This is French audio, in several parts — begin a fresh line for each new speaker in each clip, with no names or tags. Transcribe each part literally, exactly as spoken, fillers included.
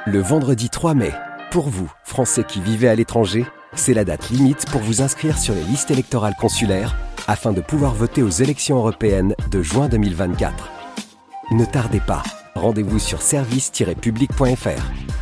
Le vendredi trois mai, pour vous, Français qui vivez à l'étranger, c'est la date limite pour vous inscrire sur les listes électorales consulaires afin de pouvoir voter aux élections européennes de juin deux mille vingt-quatre. Ne tardez pas, rendez-vous sur service tiret public point f r.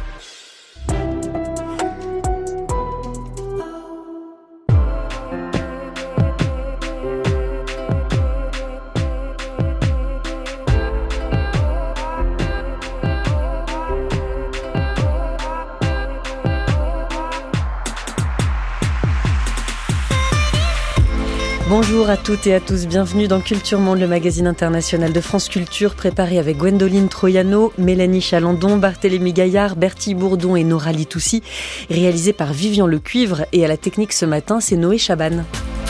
Bonjour à toutes et à tous, bienvenue dans Culture Monde, le magazine international de France Culture, préparé avec Gwendoline Troyano, Mélanie Chalandon, Barthélémy Gaillard, Bertie Bourdon et Nora Litoussi, réalisé par Vivian Lecuivre, et à la technique ce matin, c'est Noé Chaban.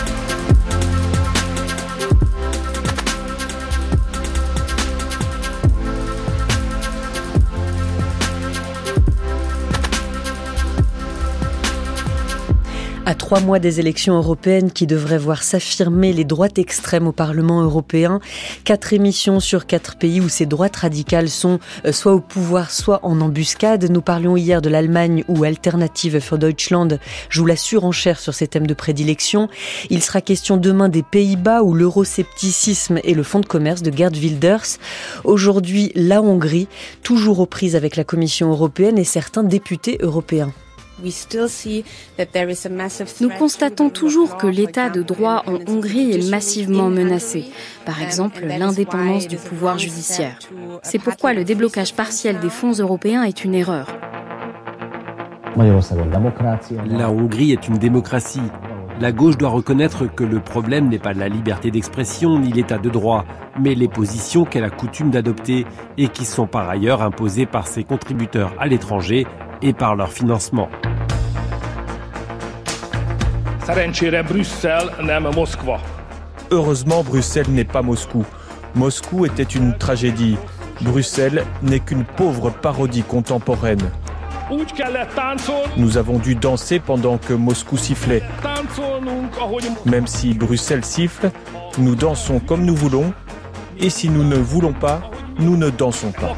À trois mois des élections européennes qui devraient voir s'affirmer les droites extrêmes au Parlement européen, quatre émissions sur quatre pays où ces droites radicales sont soit au pouvoir, soit en embuscade. Nous parlions hier de l'Allemagne où Alternative für Deutschland joue la surenchère sur ces thèmes de prédilection. Il sera question demain des Pays-Bas où l'euroscepticisme est le fonds de commerce de Geert Wilders. Aujourd'hui, la Hongrie, toujours aux prises avec la Commission européenne et certains députés européens.
Nous constatons toujours que l'état de droit en Hongrie est massivement menacé. Par exemple, l'indépendance du pouvoir judiciaire. C'est pourquoi le déblocage partiel des fonds européens est une erreur.
La Hongrie est une démocratie. La gauche doit reconnaître que le problème n'est pas la liberté d'expression ni l'état de droit, mais les positions qu'elle a coutume d'adopter et qui sont par ailleurs imposées par ses contributeurs à l'étranger et par leur financement.
Heureusement, Bruxelles n'est pas Moscou. Moscou était une tragédie. Bruxelles n'est qu'une pauvre parodie contemporaine. Nous avons dû danser pendant que Moscou sifflait. Même si Bruxelles siffle, nous dansons comme nous voulons. Et si nous ne voulons pas, nous ne dansons pas.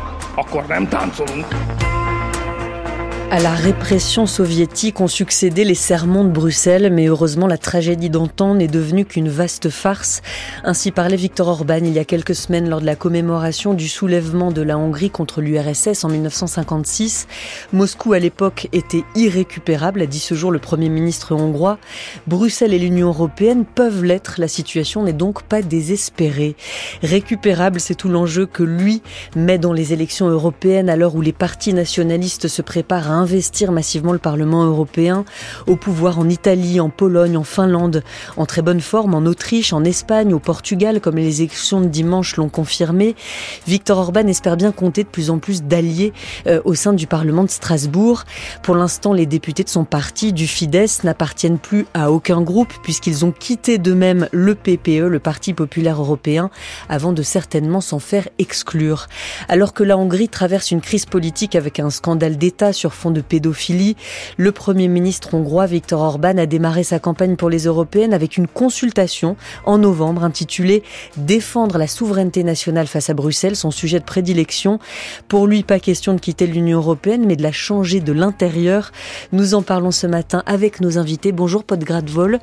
À la répression soviétique ont succédé les sermons de Bruxelles, mais heureusement la tragédie d'antan n'est devenue qu'une vaste farce. Ainsi parlait Viktor Orban il y a quelques semaines lors de la commémoration du soulèvement de la Hongrie contre l'U R S S en dix-neuf cent cinquante-six. Moscou à l'époque était irrécupérable, a dit ce jour le Premier ministre hongrois. Bruxelles et l'Union européenne peuvent l'être, la situation n'est donc pas désespérée. Récupérable, c'est tout l'enjeu que lui met dans les élections européennes à l'heure où les partis nationalistes se préparent à investir massivement le Parlement européen, au pouvoir en Italie, en Pologne, en Finlande, en très bonne forme, en Autriche, en Espagne, au Portugal, comme les élections de dimanche l'ont confirmé. Viktor Orban espère bien compter de plus en plus d'alliés euh, au sein du Parlement de Strasbourg. Pour l'instant, les députés de son parti, du Fidesz, n'appartiennent plus à aucun groupe puisqu'ils ont quitté d'eux-mêmes le P P E, le Parti populaire européen, avant de certainement s'en faire exclure. Alors que la Hongrie traverse une crise politique avec un scandale d'État sur fond de pédophilie, le Premier ministre hongrois Viktor Orban a démarré sa campagne pour les européennes avec une consultation en novembre intitulée « Défendre la souveraineté nationale face à Bruxelles », son sujet de prédilection. Pour lui, pas question de quitter l'Union européenne, mais de la changer de l'intérieur. Nous en parlons ce matin avec nos invités. Bonjour Pod Gradvol.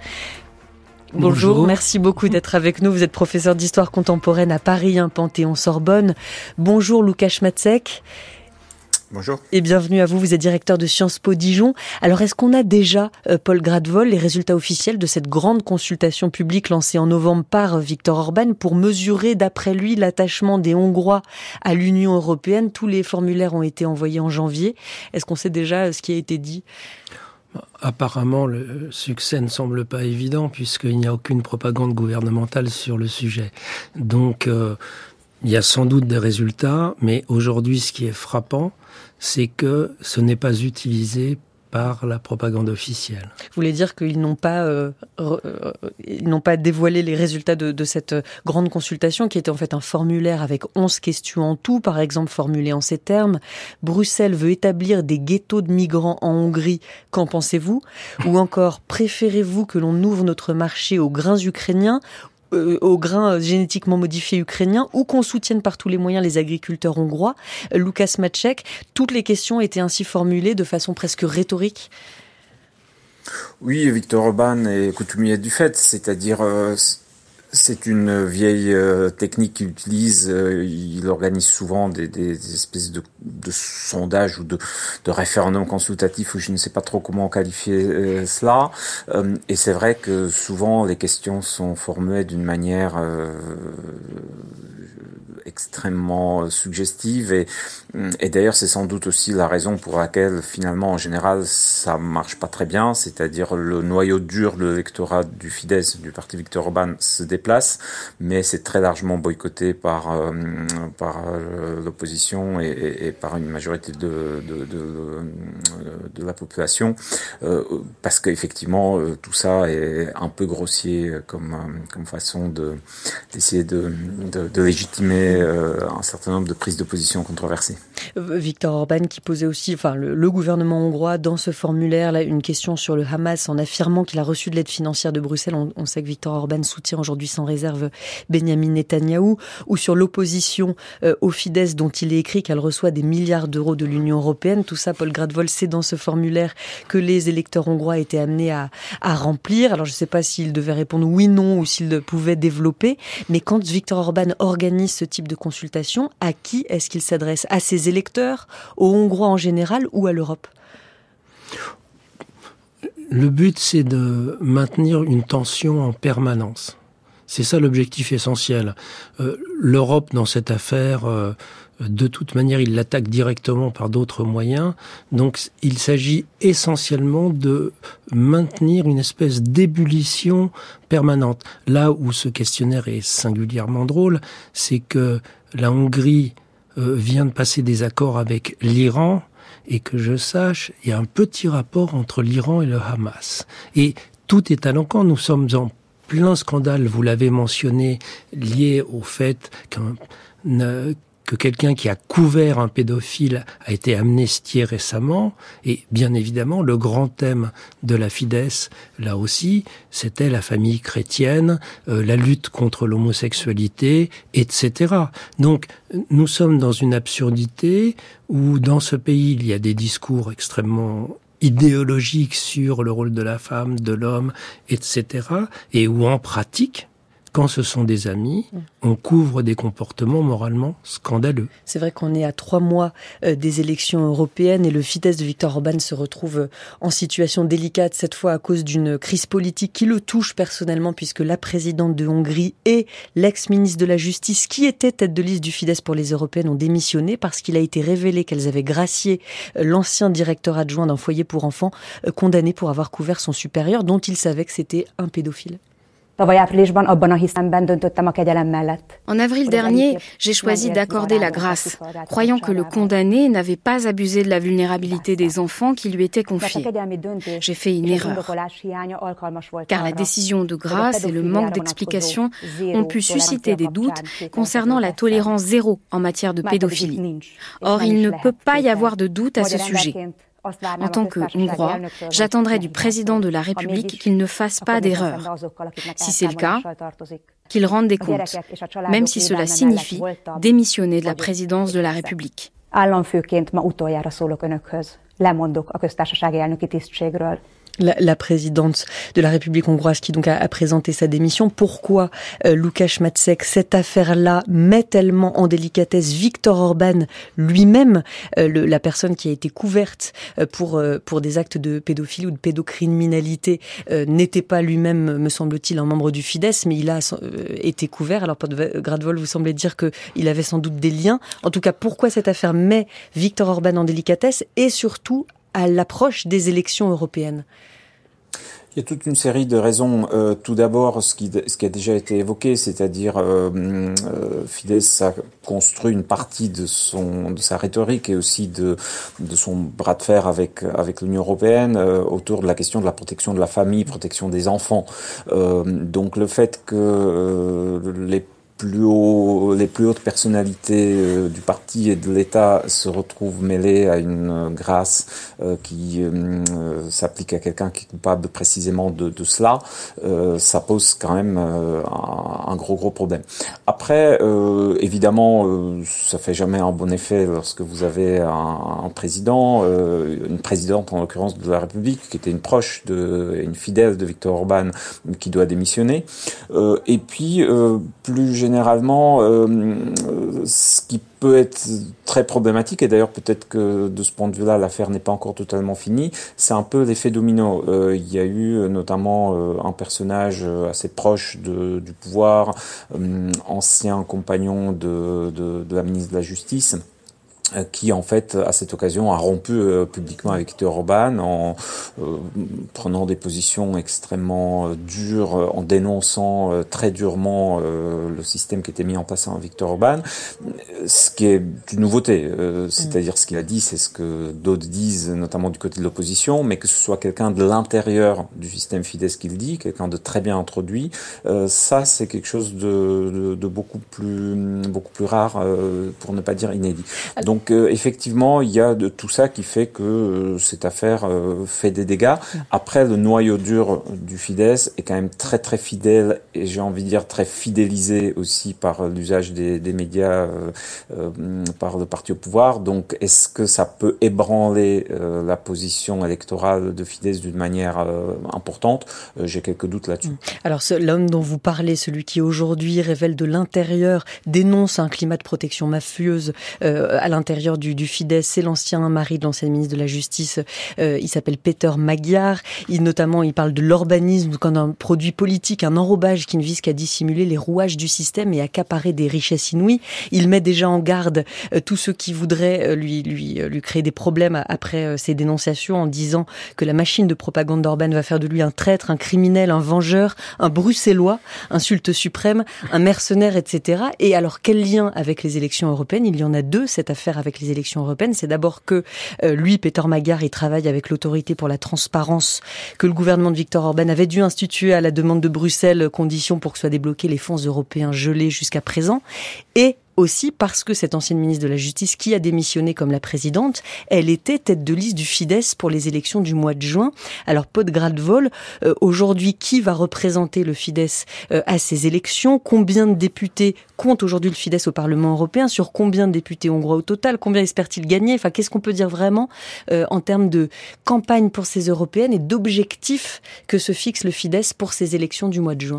Bonjour. Bonjour, merci beaucoup d'être avec nous. Vous êtes professeur d'histoire contemporaine à Paris un, Panthéon-Sorbonne. Bonjour Łukasz Macek.
Bonjour.
Et bienvenue à vous, vous êtes directeur de Sciences Po Dijon. Alors est-ce qu'on a déjà, euh, Paul Gradvol, les résultats officiels de cette grande consultation publique lancée en novembre par Viktor Orban pour mesurer d'après lui l'attachement des Hongrois à l'Union européenne? Tous les formulaires ont été envoyés en janvier. Est-ce qu'on sait déjà ce qui a été dit?
Apparemment, le succès ne semble pas évident puisqu'il n'y a aucune propagande gouvernementale sur le sujet. Donc, euh, il y a sans doute des résultats, mais aujourd'hui, ce qui est frappant, c'est que ce n'est pas utilisé par la propagande officielle.
Vous voulez dire qu'ils n'ont pas, euh, euh, ils n'ont pas dévoilé les résultats de, de cette grande consultation qui était en fait un formulaire avec onze questions en tout, par exemple formulées en ces termes. Bruxelles veut établir des ghettos de migrants en Hongrie, qu'en pensez-vous? Ou encore, préférez-vous que l'on ouvre notre marché aux grains ukrainiens euh, au grain génétiquement modifié ukrainien ou qu'on soutienne par tous les moyens les agriculteurs hongrois. Lukáš Maček, toutes les questions étaient ainsi formulées de façon presque rhétorique.
Oui, Viktor Orban est coutumier du fait, c'est-à-dire euh, c'est une vieille euh, technique qu'il utilise. Euh, il organise souvent des, des, des espèces de, de sondages ou de, de référendums consultatifs, ou je ne sais pas trop comment qualifier euh, cela. Euh, et c'est vrai que souvent les questions sont formulées d'une manière euh, extrêmement suggestive et, et d'ailleurs c'est sans doute aussi la raison pour laquelle finalement en général ça marche pas très bien, c'est-à-dire le noyau dur de l'électorat du Fidesz, du parti Viktor Orban, se déplace, mais c'est très largement boycotté par euh, par euh, l'opposition et, et, et par une majorité de de, de, de la population euh, parce qu'effectivement euh, tout ça est un peu grossier comme comme façon de d'essayer de de, de légitimer Euh, un certain nombre de prises de position controversées.
Viktor Orban qui posait aussi, enfin le, le gouvernement hongrois dans ce formulaire là, une question sur le Hamas en affirmant qu'il a reçu de l'aide financière de Bruxelles. On, on sait que Viktor Orban soutient aujourd'hui sans réserve Benyamin Netanyahou, ou sur l'opposition euh, au Fidesz dont il est écrit qu'elle reçoit des milliards d'euros de l'Union européenne. Tout ça, Paul Gradwold, c'est dans ce formulaire que les électeurs hongrois étaient amenés à, à remplir. Alors je ne sais pas s'ils devaient répondre oui, non, ou s'ils pouvaient développer, mais quand Viktor Orban organise ce type de consultation, à qui est-ce qu'il s'adresse ? À ses électeurs, aux Hongrois en général ou à l'Europe ?
Le but, c'est de maintenir une tension en permanence. C'est ça l'objectif essentiel. Euh, L'Europe, dans cette affaire, euh, de toute manière, il l'attaque directement par d'autres moyens. Donc, il s'agit essentiellement de maintenir une espèce d'ébullition permanente. Là où ce questionnaire est singulièrement drôle, c'est que la Hongrie euh, vient de passer des accords avec l'Iran, et que je sache, il y a un petit rapport entre l'Iran et le Hamas. Et tout est à l'encontre. Nous sommes en plein scandale, vous l'avez mentionné, lié au fait qu'un euh, que quelqu'un qui a couvert un pédophile a été amnistié récemment. Et bien évidemment, le grand thème de la Fidesz, là aussi, c'était la famille chrétienne, euh, la lutte contre l'homosexualité, et cetera. Donc, nous sommes dans une absurdité où, dans ce pays, il y a des discours extrêmement idéologiques sur le rôle de la femme, de l'homme, et cetera. Et où, en pratique, quand ce sont des amis, on couvre des comportements moralement scandaleux.
C'est vrai qu'on est à trois mois euh, des élections européennes et le Fidesz de Viktor Orban se retrouve en situation délicate, cette fois à cause d'une crise politique qui le touche personnellement, puisque la présidente de Hongrie et l'ex-ministre de la Justice, qui était tête de liste du Fidesz pour les européennes, ont démissionné parce qu'il a été révélé qu'elles avaient gracié l'ancien directeur adjoint d'un foyer pour enfants, euh, condamné pour avoir couvert son supérieur, dont il savait que c'était un pédophile.
En avril dernier, j'ai choisi d'accorder la grâce, croyant que le condamné n'avait pas abusé de la vulnérabilité des enfants qui lui étaient confiés. J'ai fait une erreur, car la décision de grâce et le manque d'explication ont pu susciter des doutes concernant la tolérance zéro en matière de pédophilie. Or, il ne peut pas y avoir de doute à ce sujet. En tant que Hongrois, j'attendrai du président de la République qu'il ne fasse pas d'erreur. Si c'est le cas, qu'il rende des comptes, même si cela signifie démissionner de la présidence de la République.
La, la présidente de la République hongroise qui donc a, a présenté sa démission. Pourquoi euh, Lukáš Maček, cette affaire-là, met tellement en délicatesse Viktor Orban lui-même, euh, le, la personne qui a été couverte euh, pour euh, pour des actes de pédophilie ou de pédocriminalité, euh, n'était pas lui-même, me semble-t-il, un membre du Fidesz, mais il a euh, été couvert. Alors, Gradwold, vous semblez dire qu'il avait sans doute des liens. En tout cas, pourquoi cette affaire met Viktor Orban en délicatesse et surtout à l'approche des élections européennes?
Il y a toute une série de raisons. Euh, tout d'abord, ce qui, ce qui a déjà été évoqué, c'est-à-dire euh, euh, Fidesz a construit une partie de son, de sa rhétorique et aussi de, de son bras de fer avec avec l'Union européenne euh, autour de la question de la protection de la famille, protection des enfants. Euh, donc le fait que euh, les plus haut, les plus hautes personnalités euh, du parti et de l'État se retrouvent mêlées à une euh, grâce euh, qui euh, s'applique à quelqu'un qui est coupable précisément de, de cela, euh, ça pose quand même euh, un, un gros gros problème. Après, euh, évidemment, euh, ça fait jamais un bon effet lorsque vous avez un, un président, euh, une présidente en l'occurrence de la République, qui était une proche, de, une fidèle de Viktor Orban, qui doit démissionner. Euh, et puis, euh, plus généralement, euh, ce qui peut être très problématique, et d'ailleurs peut-être que de ce point de vue-là, l'affaire n'est pas encore totalement finie, c'est un peu l'effet domino. Euh, il y a eu notamment euh, un personnage assez proche de, du pouvoir, euh, ancien compagnon de, de, de la ministre de la Justice, qui en fait à cette occasion a rompu euh, publiquement avec Viktor Orban en euh, prenant des positions extrêmement euh, dures, euh, en dénonçant euh, très durement euh, le système qui était mis en place par Viktor Orban, ce qui est une nouveauté, euh, c'est-à-dire ce qu'il a dit, c'est ce que d'autres disent, notamment du côté de l'opposition, mais que ce soit quelqu'un de l'intérieur du système Fidesz qui le dit, quelqu'un de très bien introduit, euh, ça c'est quelque chose de, de, de beaucoup plus beaucoup plus rare, euh, pour ne pas dire inédit. Donc Donc euh, effectivement, il y a de tout ça qui fait que euh, cette affaire euh, fait des dégâts. Après, le noyau dur du Fidesz est quand même très très fidèle et j'ai envie de dire très fidélisé aussi par l'usage des, des médias, euh, euh, par le parti au pouvoir. Donc est-ce que ça peut ébranler euh, la position électorale de Fidesz d'une manière euh, importante ? euh, J'ai quelques doutes là-dessus.
Alors ce, l'homme dont vous parlez, celui qui aujourd'hui révèle de l'intérieur, dénonce un climat de protection mafieuse euh, à l'intérieur Du, du Fidesz, c'est l'ancien mari de l'ancienne ministre de la Justice, euh, il s'appelle Péter Magyar, il, notamment il parle de l'orbanisme comme un produit politique, un enrobage qui ne vise qu'à dissimuler les rouages du système et accaparer des richesses inouïes. Il met déjà en garde euh, tous ceux qui voudraient euh, lui, lui, euh, lui créer des problèmes après euh, ses dénonciations en disant que la machine de propagande d'Orban va faire de lui un traître, un criminel, un vengeur, un bruxellois, insulte suprême, un mercenaire, et cetera. Et alors quel lien avec les élections européennes ? Il y en a deux, cette affaire avec les élections européennes. C'est d'abord que euh, lui, Péter Magyar, il travaille avec l'autorité pour la transparence que le gouvernement de Viktor Orban avait dû instituer à la demande de Bruxelles, condition pour que soient débloqués les fonds européens gelés jusqu'à présent. Et aussi parce que cette ancienne ministre de la Justice qui a démissionné comme la présidente, elle était tête de liste du Fidesz pour les élections du mois de juin. Alors Pod Gradvol, euh, aujourd'hui, qui va représenter le Fidesz euh, à ces élections ? Combien de députés compte aujourd'hui le Fidesz au Parlement européen ? Sur combien de députés hongrois au total ? Combien espère-t-il gagner ? Enfin, qu'est-ce qu'on peut dire vraiment euh, en termes de campagne pour ces européennes et d'objectifs que se fixe le Fidesz pour ces élections du mois de juin ?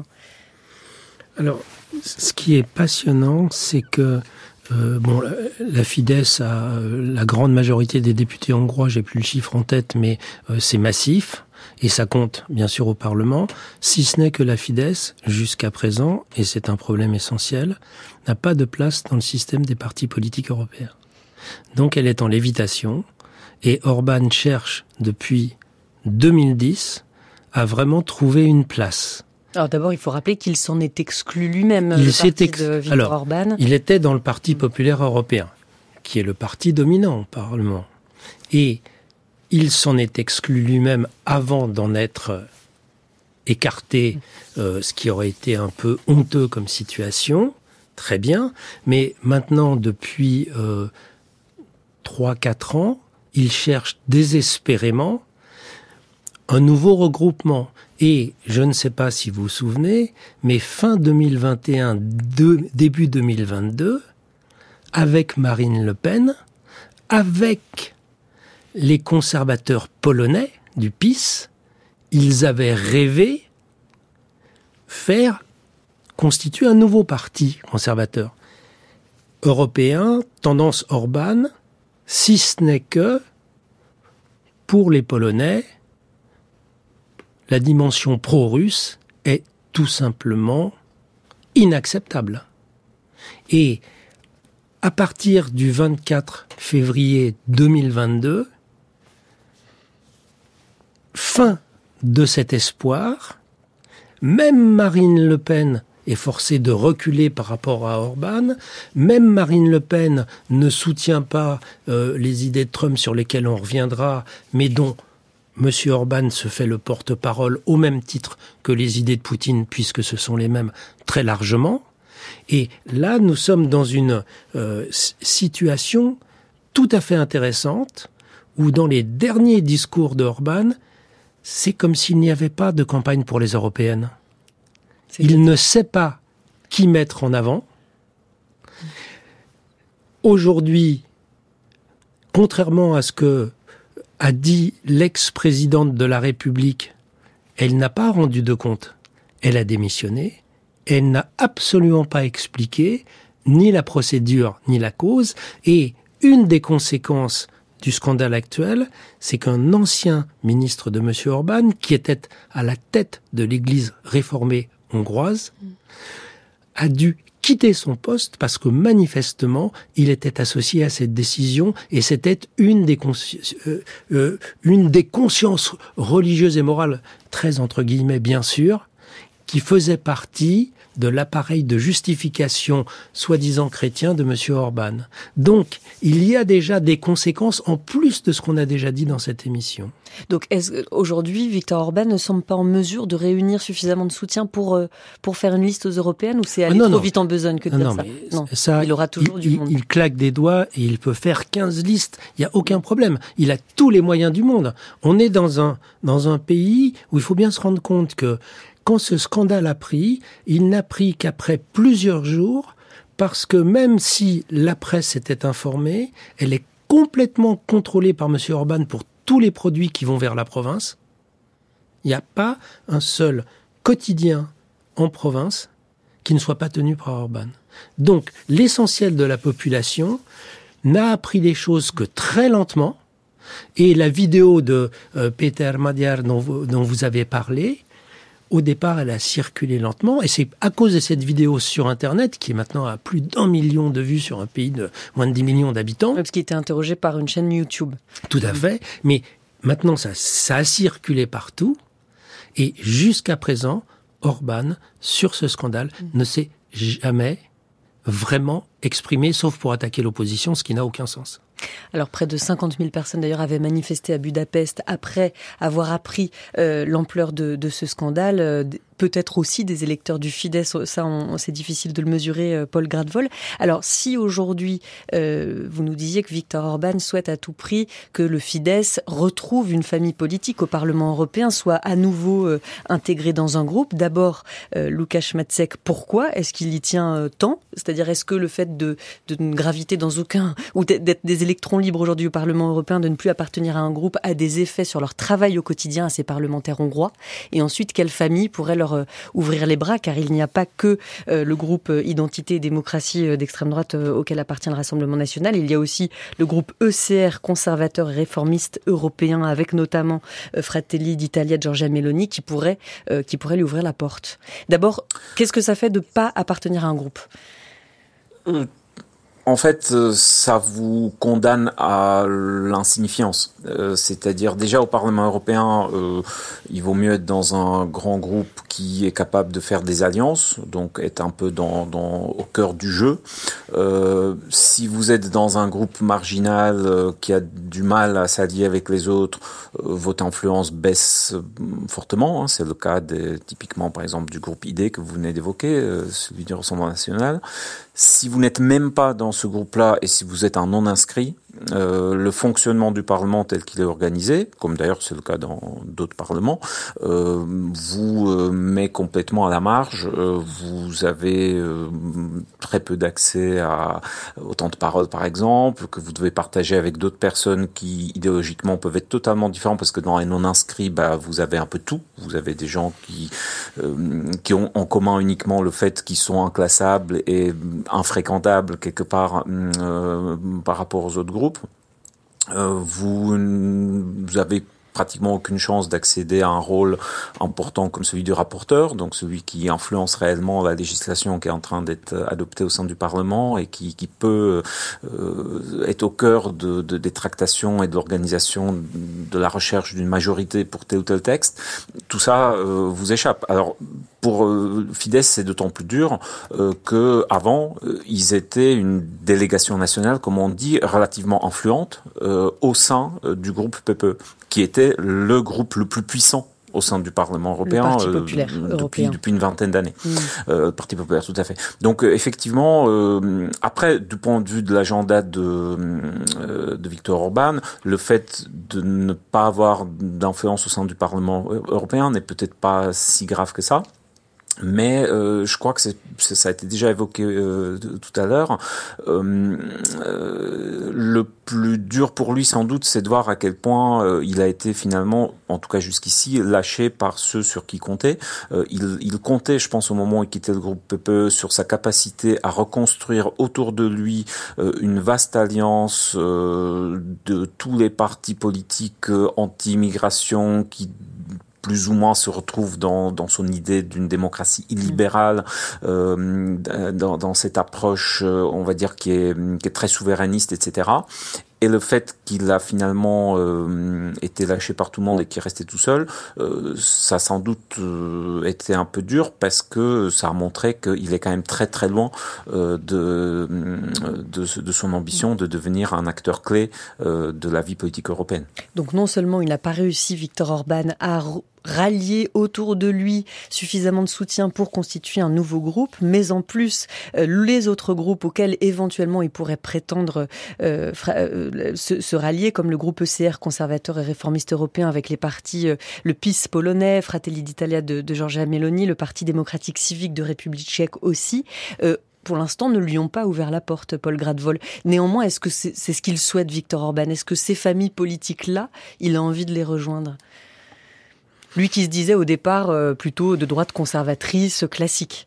Alors, ce qui est passionnant, c'est que euh, bon, la, la Fidesz a euh, la grande majorité des députés hongrois, j'ai plus le chiffre en tête, mais euh, c'est massif et ça compte bien sûr au Parlement. Si ce n'est que la Fidesz, jusqu'à présent, et c'est un problème essentiel, n'a pas de place dans le système des partis politiques européens. Donc elle est en lévitation et Orban cherche depuis deux mille dix à vraiment trouver une place.
Alors d'abord, il faut rappeler qu'il s'en est exclu lui-même,
il
le
s'est
parti
ex...
de Viktor
Alors,
Orban.
Il était dans le Parti populaire européen, qui est le parti dominant au Parlement. Et il s'en est exclu lui-même avant d'en être écarté, euh, ce qui aurait été un peu honteux comme situation. Très bien. Mais maintenant, depuis euh, trois quatre ans, il cherche désespérément un nouveau regroupement. Et je ne sais pas si vous vous souvenez, mais fin deux mille vingt et un, de, début deux mille vingt-deux, avec Marine Le Pen, avec les conservateurs polonais du P I S, ils avaient rêvé faire constituer un nouveau parti conservateur européen, tendance Orban, si ce n'est que pour les Polonais, la dimension pro-russe est tout simplement inacceptable. Et à partir du vingt-quatre février deux mille vingt-deux, fin de cet espoir, même Marine Le Pen est forcée de reculer par rapport à Orban, même Marine Le Pen ne soutient pas euh, les idées de Trump sur lesquelles on reviendra, mais dont M. Orban se fait le porte-parole au même titre que les idées de Poutine, puisque ce sont les mêmes très largement. Et là, nous sommes dans une euh, situation tout à fait intéressante, où dans les derniers discours d'Orban, c'est comme s'il n'y avait pas de campagne pour les européennes. C'est Il ne sait pas qui mettre en avant. Aujourd'hui, contrairement à ce que a dit l'ex-présidente de la République, elle n'a pas rendu de compte. Elle a démissionné. Elle n'a absolument pas expliqué ni la procédure ni la cause. Et une des conséquences du scandale actuel, c'est qu'un ancien ministre de M. Orban, qui était à la tête de l'Église réformée hongroise, a dû quitter son poste parce que manifestement, il était associé à cette décision et c'était une des, consci- euh, euh, une des consciences religieuses et morales, très entre guillemets bien sûr, qui faisait partie de l'appareil de justification soi-disant chrétien de M. Orban. Donc, il y a déjà des conséquences en plus de ce qu'on a déjà dit dans cette émission.
Donc, est-ce, aujourd'hui, Viktor Orban ne semble pas en mesure de réunir suffisamment de soutien pour, euh, pour faire une liste aux européennes, ou c'est aller ah non, trop non. vite en besogne que de
non,
dire
non,
ça Non,
ça,
il aura toujours
il,
du
il,
monde.
Il claque des doigts et il peut faire quinze listes. Il n'y a aucun problème. Il a tous les moyens du monde. On est dans un, dans un pays où il faut bien se rendre compte que quand ce scandale a pris, il n'a pris qu'après plusieurs jours, parce que même si la presse était informée, elle est complètement contrôlée par M. Orban pour tous les produits qui vont vers la province. Il n'y a pas un seul quotidien en province qui ne soit pas tenu par Orban. Donc, l'essentiel de la population n'a appris les choses que très lentement, et la vidéo de euh, Peter Magyar dont vous, dont vous avez parlé, au départ, elle a circulé lentement, et c'est à cause de cette vidéo sur Internet, qui est maintenant à plus d'un million de vues sur un pays de moins de dix millions d'habitants.
Parce qu'il était interrogé par une chaîne YouTube.
Tout à fait, mais maintenant, ça, ça a circulé partout, et jusqu'à présent, Orban, sur ce scandale, mmh. ne s'est jamais vraiment exprimé, sauf pour attaquer l'opposition, ce qui n'a aucun sens.
Alors, près de cinquante mille personnes, d'ailleurs, avaient manifesté à Budapest après avoir appris euh, l'ampleur de, de ce scandale. Euh, peut-être aussi des électeurs du Fidesz, ça, on, c'est difficile de le mesurer, euh, Paul Gradvold. Alors, si aujourd'hui, euh, vous nous disiez que Viktor Orban souhaite à tout prix que le Fidesz retrouve une famille politique au Parlement européen, soit à nouveau euh, intégré dans un groupe. D'abord, euh, Łukasz Macek, pourquoi est-ce qu'il y tient euh, tant ? C'est-à-dire, est-ce que le fait de, de ne graviter dans aucun, ou d'être des électrons libres aujourd'hui au Parlement européen, de ne plus appartenir à un groupe, a des effets sur leur travail au quotidien à ces parlementaires hongrois? Et ensuite, quelle famille pourrait leur euh, ouvrir les bras? Car il n'y a pas que euh, le groupe euh, Identité et Démocratie euh, d'extrême droite euh, auquel appartient le Rassemblement national. Il y a aussi le groupe E C R, conservateur et réformiste européen, avec notamment euh, Fratelli d'Italia de Giorgia Meloni, qui pourrait, euh, qui pourrait lui ouvrir la porte. D'abord, qu'est-ce que ça fait de ne pas appartenir à un groupe ?
euh. En fait, ça vous condamne à l'insignifiance. Euh, c'est-à-dire, déjà au Parlement européen, euh, il vaut mieux être dans un grand groupe qui est capable de faire des alliances, donc être un peu dans, dans au cœur du jeu. Euh, si vous êtes dans un groupe marginal euh, qui a du mal à s'allier avec les autres, euh, votre influence baisse fortement. Hein, c'est le cas des, typiquement, par exemple, du groupe I D que vous venez d'évoquer, euh, celui du Rassemblement national. Si vous n'êtes même pas dans ce groupe-là et si vous êtes un non-inscrit, euh, le fonctionnement du Parlement tel qu'il est organisé, comme d'ailleurs c'est le cas dans d'autres parlements, euh, vous euh, met complètement à la marge. Euh, vous avez euh, très peu d'accès à au temps de parole, par exemple, que vous devez partager avec d'autres personnes qui idéologiquement peuvent être totalement différents, parce que dans les non-inscrits, bah, vous avez un peu tout. Vous avez des gens qui euh, qui ont en commun uniquement le fait qu'ils sont inclassables et infréquentables quelque part euh, par rapport aux autres groupes. Euh, vous, vous avez pratiquement aucune chance d'accéder à un rôle important comme celui du rapporteur, donc celui qui influence réellement la législation qui est en train d'être adoptée au sein du Parlement et qui, qui peut euh, être au cœur de, de, des tractations et de l'organisation de la recherche d'une majorité pour tel ou tel texte. Tout ça euh, vous échappe. Alors, pour euh, Fidesz, c'est d'autant plus dur euh, que avant, euh, ils étaient une délégation nationale, comme on dit, relativement influente euh, au sein euh, du groupe P P E, qui était le groupe le plus puissant au sein du Parlement européen.
Le Parti populaire
euh,
européen.
Depuis, depuis une vingtaine d'années.
Mmh.
Euh, Parti populaire, tout à fait. Donc, euh, effectivement, euh, après, du point de vue de l'agenda de, euh, de Viktor Orban, le fait de ne pas avoir d'influence au sein du Parlement européen n'est peut-être pas si grave que ça. Mais euh, je crois que c'est, ça a été déjà évoqué euh, tout à l'heure. Euh, euh, le plus dur pour lui, sans doute, c'est de voir à quel point euh, il a été finalement, en tout cas jusqu'ici, lâché par ceux sur qui il comptait. Euh, il, il comptait, je pense, au moment où il quittait le groupe P P E, sur sa capacité à reconstruire autour de lui euh, une vaste alliance euh, de tous les partis politiques euh, anti-immigration qui plus ou moins se retrouve dans, dans son idée d'une démocratie illibérale, euh, dans, dans cette approche, on va dire, qui est, qui est très souverainiste, et cetera. Et le fait qu'il a finalement euh, été lâché par tout le monde et qu'il est resté tout seul, euh, ça a sans doute euh, été un peu dur parce que ça a montré qu'il est quand même très très loin euh, de, de, de son ambition de devenir un acteur clé euh, de la vie politique européenne.
Donc non seulement il n'a pas réussi, Viktor Orban, à rallier autour de lui suffisamment de soutien pour constituer un nouveau groupe, mais en plus, euh, les autres groupes auxquels éventuellement il pourrait prétendre euh, fra- euh, se, se rallier, comme le groupe E C R, conservateur et réformiste européen, avec les partis, euh, le P I S polonais, Fratelli d'Italia de, de Giorgia Meloni, le Parti démocratique civique de République tchèque aussi, euh, pour l'instant, ne lui ont pas ouvert la porte, Paul Gradwohl. Néanmoins, est-ce que c'est, c'est ce qu'il souhaite, Viktor Orban ? Est-ce que ces familles politiques-là, il a envie de les rejoindre ? Lui qui se disait au départ euh, plutôt de droite conservatrice classique.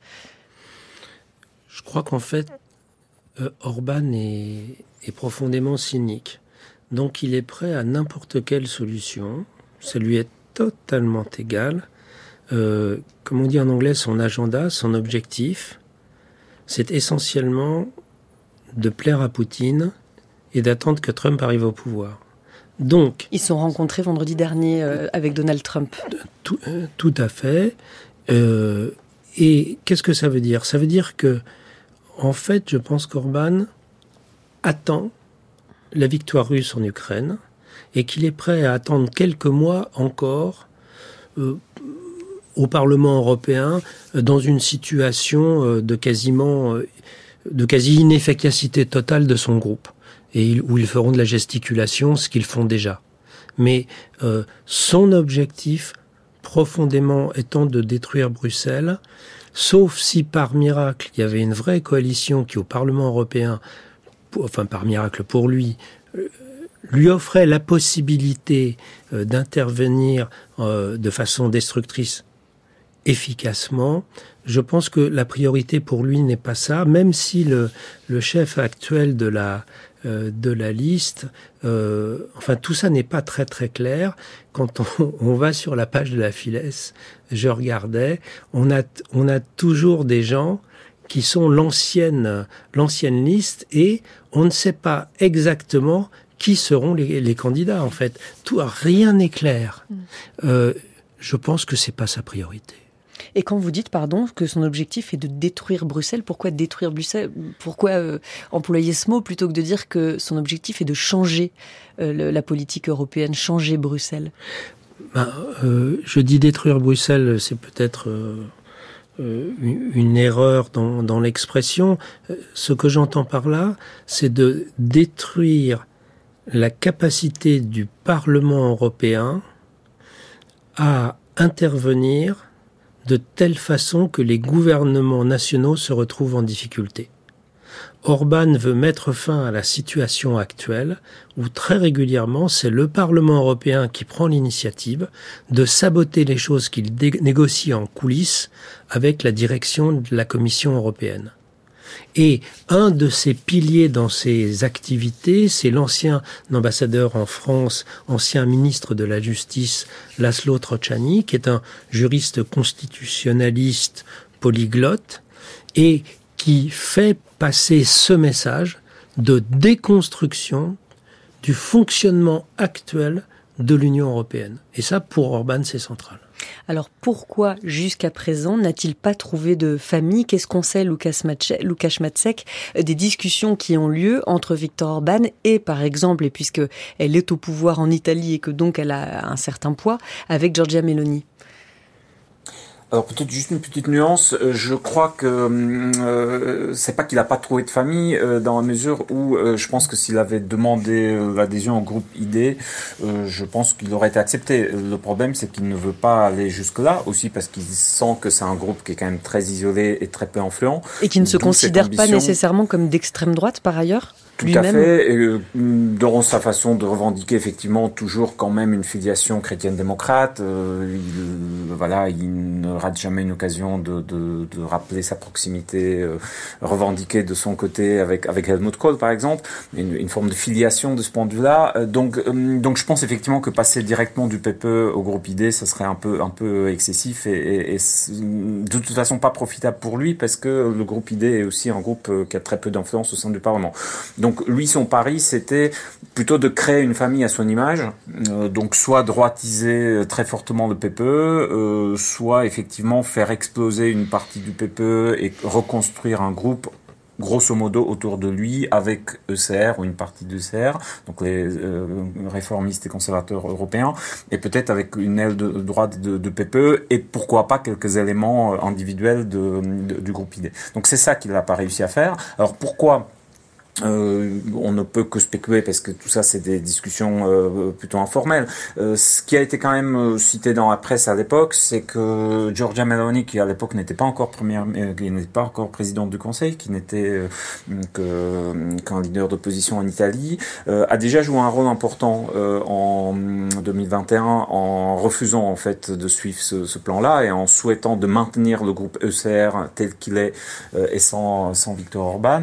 Je crois qu'en fait, euh, Orban est, est profondément cynique. Donc il est prêt à n'importe quelle solution. Ça lui est totalement égal. Euh, comme on dit en anglais, son agenda, son objectif, c'est essentiellement de plaire à Poutine et d'attendre que Trump arrive au pouvoir. Donc,
ils se sont rencontrés vendredi dernier euh, avec Donald Trump.
Tout, euh, tout à fait. Euh, et qu'est-ce que ça veut dire ? Ça veut dire que, en fait, je pense qu'Orban attend la victoire russe en Ukraine et qu'il est prêt à attendre quelques mois encore euh, au Parlement européen dans une situation de quasiment, de quasi inefficacité totale de son groupe. Et où ils feront de la gesticulation, ce qu'ils font déjà. Mais euh, son objectif, profondément étant de détruire Bruxelles, sauf si par miracle, il y avait une vraie coalition qui, au Parlement européen, pour, enfin par miracle pour lui, euh, lui offrait la possibilité euh, d'intervenir euh, de façon destructrice efficacement. Je pense que la priorité pour lui n'est pas ça, même si le, le chef actuel de la de la liste, euh, enfin tout ça n'est pas très très clair. Quand on, on va sur la page de la Fidesz, je regardais, on a on a toujours des gens qui sont l'ancienne l'ancienne liste et on ne sait pas exactement qui seront les, les candidats en fait. Tout rien n'est clair. Euh, je pense que c'est pas sa priorité.
Et quand vous dites, pardon, que son objectif est de détruire Bruxelles, pourquoi détruire Bruxelles ? Pourquoi euh, employer ce mot plutôt que de dire que son objectif est de changer euh, le, la politique européenne, changer Bruxelles ?
Ben, euh, je dis détruire Bruxelles, c'est peut-être euh, euh, une, une erreur dans, dans l'expression. Ce que j'entends par là, c'est de détruire la capacité du Parlement européen à intervenir de telle façon que les gouvernements nationaux se retrouvent en difficulté. Orban veut mettre fin à la situation actuelle où très régulièrement c'est le Parlement européen qui prend l'initiative de saboter les choses qu'il dé- négocie en coulisses avec la direction de la Commission européenne. Et un de ses piliers dans ses activités, c'est l'ancien ambassadeur en France, ancien ministre de la Justice, Laszlo Trocani, qui est un juriste constitutionnaliste polyglotte et qui fait passer ce message de déconstruction du fonctionnement actuel de l'Union européenne. Et ça, pour Orban, c'est central.
Alors pourquoi, jusqu'à présent, n'a-t-il pas trouvé de famille ? Qu'est-ce qu'on sait, Lukasz Matzek, des discussions qui ont lieu entre Viktor Orban et, par exemple, et puisqu'elle est au pouvoir en Italie et que donc elle a un certain poids, avec Giorgia Meloni ?
Alors peut-être juste une petite nuance, je crois que euh, c'est pas qu'il a pas trouvé de famille, euh, dans la mesure où euh, je pense que s'il avait demandé euh, l'adhésion au groupe I D, euh, je pense qu'il aurait été accepté. Le problème c'est qu'il ne veut pas aller jusque-là, aussi parce qu'il sent que c'est un groupe qui est quand même très isolé et très peu influent.
Et qui ne se considère pas nécessairement comme d'extrême droite par ailleurs ?
Tout
lui-même.
à fait, et, euh, dans sa façon de revendiquer effectivement toujours quand même une filiation chrétienne-démocrate, euh, il, voilà, il ne rate jamais une occasion de, de, de rappeler sa proximité euh, revendiquée de son côté avec avec Helmut Kohl par exemple, une, une forme de filiation de ce point de vue-là. Euh, donc euh, donc je pense effectivement que passer directement du P P E au groupe I D, ça serait un peu un peu excessif et, et, et de toute façon pas profitable pour lui parce que le groupe I D est aussi un groupe qui a très peu d'influence au sein du Parlement. Donc lui, son pari, c'était plutôt de créer une famille à son image, euh, donc soit droitiser très fortement le P P E, euh, soit effectivement faire exploser une partie du P P E et reconstruire un groupe grosso modo autour de lui avec E C R ou une partie de E C R, donc les euh, réformistes et conservateurs européens, et peut-être avec une aile de droite de, de P P E et pourquoi pas quelques éléments individuels de, de, du groupe I D. Donc c'est ça qu'il n'a pas réussi à faire. Alors pourquoi ? Euh, on ne peut que spéculer parce que tout ça c'est des discussions euh, plutôt informelles. Euh, ce qui a été quand même euh, cité dans la presse à l'époque, c'est que Giorgia Meloni, qui à l'époque n'était pas encore première, euh, qui n'était pas encore présidente du Conseil, qui n'était euh, que, qu'un leader d'opposition en Italie, euh, a déjà joué un rôle important euh, en deux mille vingt et un en refusant en fait de suivre ce, ce plan-là et en souhaitant de maintenir le groupe E C R tel qu'il est euh, et sans, sans Viktor Orban.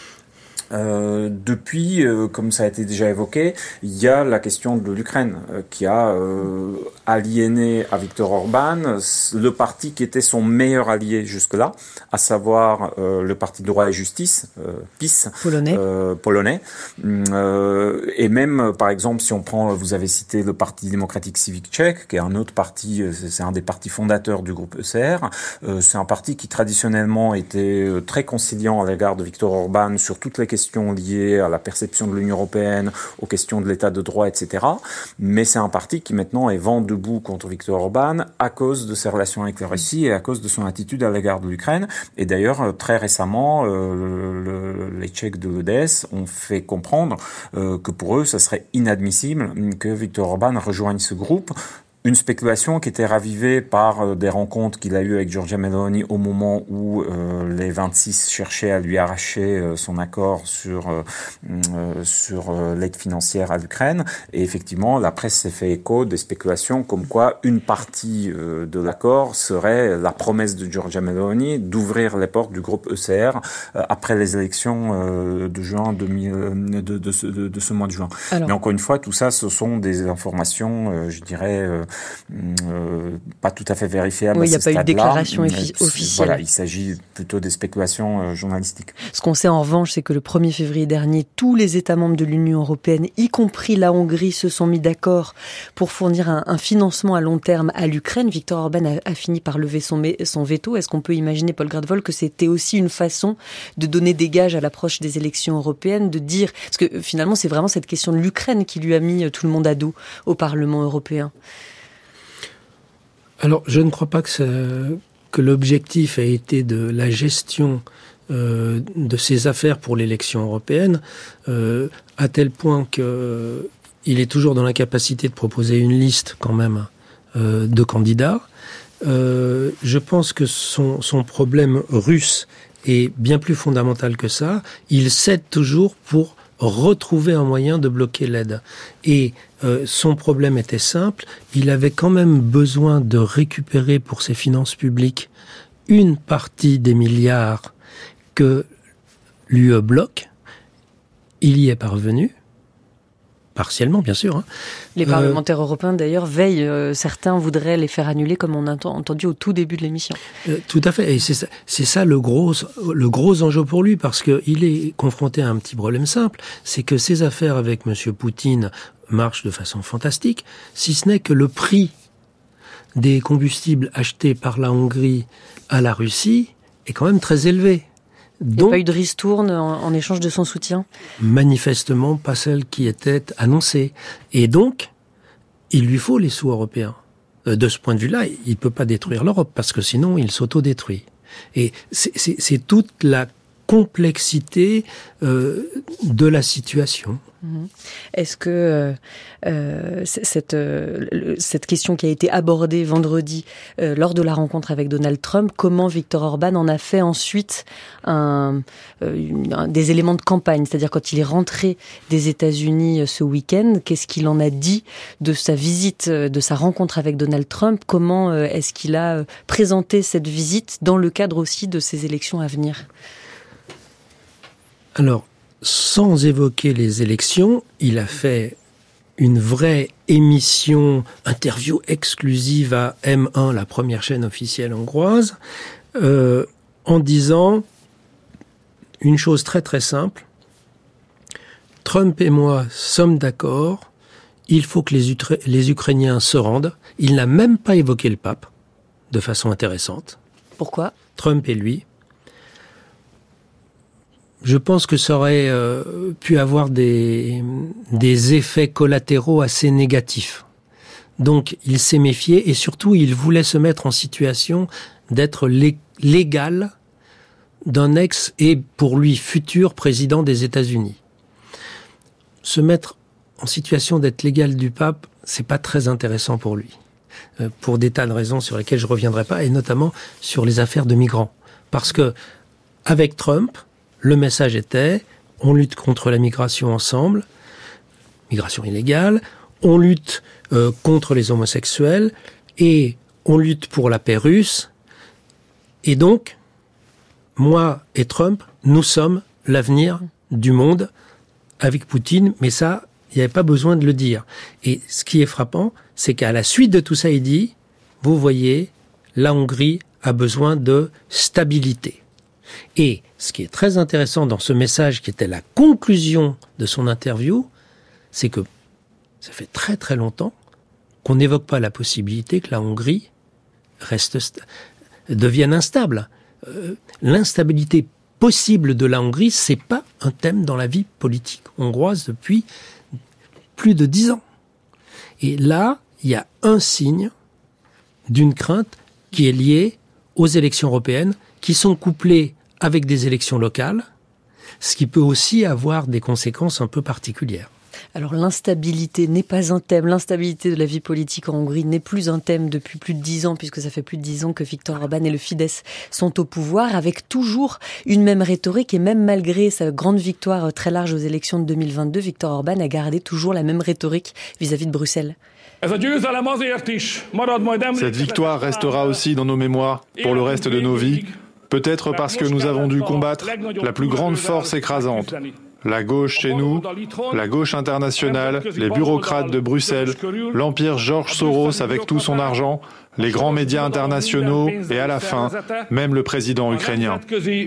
Euh, depuis, euh, comme ça a été déjà évoqué, il y a la question de l'Ukraine euh, qui a euh, aliéné à Viktor Orban le parti qui était son meilleur allié jusque-là, à savoir euh, le parti Droit et Justice, euh, PiS,
polonais.
Euh, polonais. Euh, et même, par exemple, si on prend, vous avez cité le Parti démocratique civique tchèque, qui est un autre parti, c'est un des partis fondateurs du groupe E C R. Euh, c'est un parti qui traditionnellement était très conciliant à l'égard de Viktor Orban sur toutes les questions liées à la perception de l'Union européenne, aux questions de l'état de droit, et cetera. Mais c'est un parti qui maintenant est vent debout contre Viktor Orban à cause de ses relations avec la Russie et à cause de son attitude à l'égard de l'Ukraine. Et d'ailleurs, très récemment, euh, le, les Tchèques de l'E D S ont fait comprendre euh, que pour eux, ça serait inadmissible que Viktor Orban rejoigne ce groupe. Une spéculation qui était ravivée par des rencontres qu'il a eues avec Giorgia Meloni au moment où euh, les vingt-six cherchaient à lui arracher euh, son accord sur euh, sur euh, l'aide financière à l'Ukraine. Et effectivement, la presse s'est fait écho des spéculations comme quoi une partie euh, de l'accord serait la promesse de Giorgia Meloni d'ouvrir les portes du groupe E C R euh, après les élections euh, de juin deux mille, de, de, ce, de, de ce mois de juin. Alors, mais encore une fois, tout ça, ce sont des informations, euh, je dirais, euh, Euh, pas tout à fait vérifiable.
Oui,
il
n'y a pas eu de déclaration officielle.
Voilà, il s'agit plutôt des spéculations euh, journalistiques.
Ce qu'on sait en revanche, c'est que le premier février dernier, tous les États membres de l'Union européenne, y compris la Hongrie, se sont mis d'accord pour fournir un, un financement à long terme à l'Ukraine. Viktor Orban a, a fini par lever son, son veto. Est-ce qu'on peut imaginer, Paul Gradvold, que c'était aussi une façon de donner des gages à l'approche des élections européennes, de dire... Parce que finalement, c'est vraiment cette question de l'Ukraine qui lui a mis tout le monde à dos au Parlement européen.
Alors, je ne crois pas que, ça, que l'objectif a été de la gestion euh, de ces affaires pour l'élection européenne, euh, à tel point qu'il euh, est toujours dans l'incapacité de proposer une liste, quand même, euh, de candidats. Euh, je pense que son, son problème russe est bien plus fondamental que ça. Il cède toujours pour retrouver un moyen de bloquer l'aide. Et euh, son problème était simple, il avait quand même besoin de récupérer pour ses finances publiques une partie des milliards que l'U E bloque. Il y est parvenu, partiellement bien sûr. Hein.
Les parlementaires euh, européens d'ailleurs veillent, euh, certains voudraient les faire annuler comme on a entendu au tout début de l'émission.
Euh, tout à fait, et c'est ça, c'est ça le gros, le gros enjeu pour lui, parce qu'il est confronté à un petit problème simple, c'est que ses affaires avec M. Poutine marchent de façon fantastique, si ce n'est que le prix des combustibles achetés par la Hongrie à la Russie est quand même très élevé.
Il n'y a pas eu de ristourne en, en échange de son soutien ?
Manifestement pas celle qui était annoncée. Et donc, il lui faut les sous européens. de ce point de vue-là, il ne peut pas détruire l'Europe, parce que sinon, il s'autodétruit. Et c'est, c'est, c'est toute la complexité euh, de la situation.
Est-ce que euh, cette, euh, cette question qui a été abordée vendredi euh, lors de la rencontre avec Donald Trump, comment Viktor Orban en a fait ensuite un, euh, un, des éléments de campagne? C'est-à-dire quand il est rentré des États-Unis ce week-end, qu'est-ce qu'il en a dit de sa visite, de sa rencontre avec Donald Trump? Comment euh, est-ce qu'il a présenté cette visite dans le cadre aussi de ces élections à venir?
Alors, sans évoquer les élections, il a fait une vraie émission, interview exclusive à M un, la première chaîne officielle hongroise, euh, en disant une chose très très simple. Trump et moi sommes d'accord, il faut que les, Ukra- les Ukrainiens se rendent. Il n'a même pas évoqué le pape, de façon intéressante.
Pourquoi ?
Trump et lui. Je pense que ça aurait euh, pu avoir des, des effets collatéraux assez négatifs. Donc, il s'est méfié et surtout, il voulait se mettre en situation d'être lé- légal d'un ex et, pour lui, futur président des États-Unis. Se mettre en situation d'être l'égal du pape, c'est pas très intéressant pour lui. Euh, pour des tas de raisons sur lesquelles je reviendrai pas, et notamment sur les affaires de migrants. Parce que, avec Trump, le message était, on lutte contre la migration ensemble, migration illégale, on lutte euh, contre les homosexuels, et on lutte pour la paix russe. Et donc, moi et Trump, nous sommes l'avenir du monde avec Poutine, mais ça, il n'y avait pas besoin de le dire. Et ce qui est frappant, c'est qu'à la suite de tout ça, il dit, vous voyez, la Hongrie a besoin de stabilité. Et ce qui est très intéressant dans ce message, qui était la conclusion de son interview, c'est que ça fait très très longtemps qu'on n'évoque pas la possibilité que la Hongrie reste sta- devienne instable. Euh, l'instabilité possible de la Hongrie, c'est pas un thème dans la vie politique hongroise depuis plus de dix ans. Et là, il y a un signe d'une crainte qui est liée aux élections européennes, qui sont couplées avec des élections locales, ce qui peut aussi avoir des conséquences un peu particulières.
Alors l'instabilité n'est pas un thème, l'instabilité de la vie politique en Hongrie n'est plus un thème depuis plus de dix ans, puisque ça fait plus de dix ans que Viktor Orban et le Fidesz sont au pouvoir, avec toujours une même rhétorique, et même malgré sa grande victoire très large aux élections de deux mille vingt-deux, Viktor Orban a gardé toujours la même rhétorique vis-à-vis de Bruxelles.
Cette victoire restera aussi dans nos mémoires pour le reste de nos vies, peut-être parce que nous avons dû combattre la plus grande force écrasante. La gauche chez nous, la gauche internationale, les bureaucrates de Bruxelles, l'empire George Soros avec tout son argent, les grands médias internationaux et à la fin, même le président ukrainien.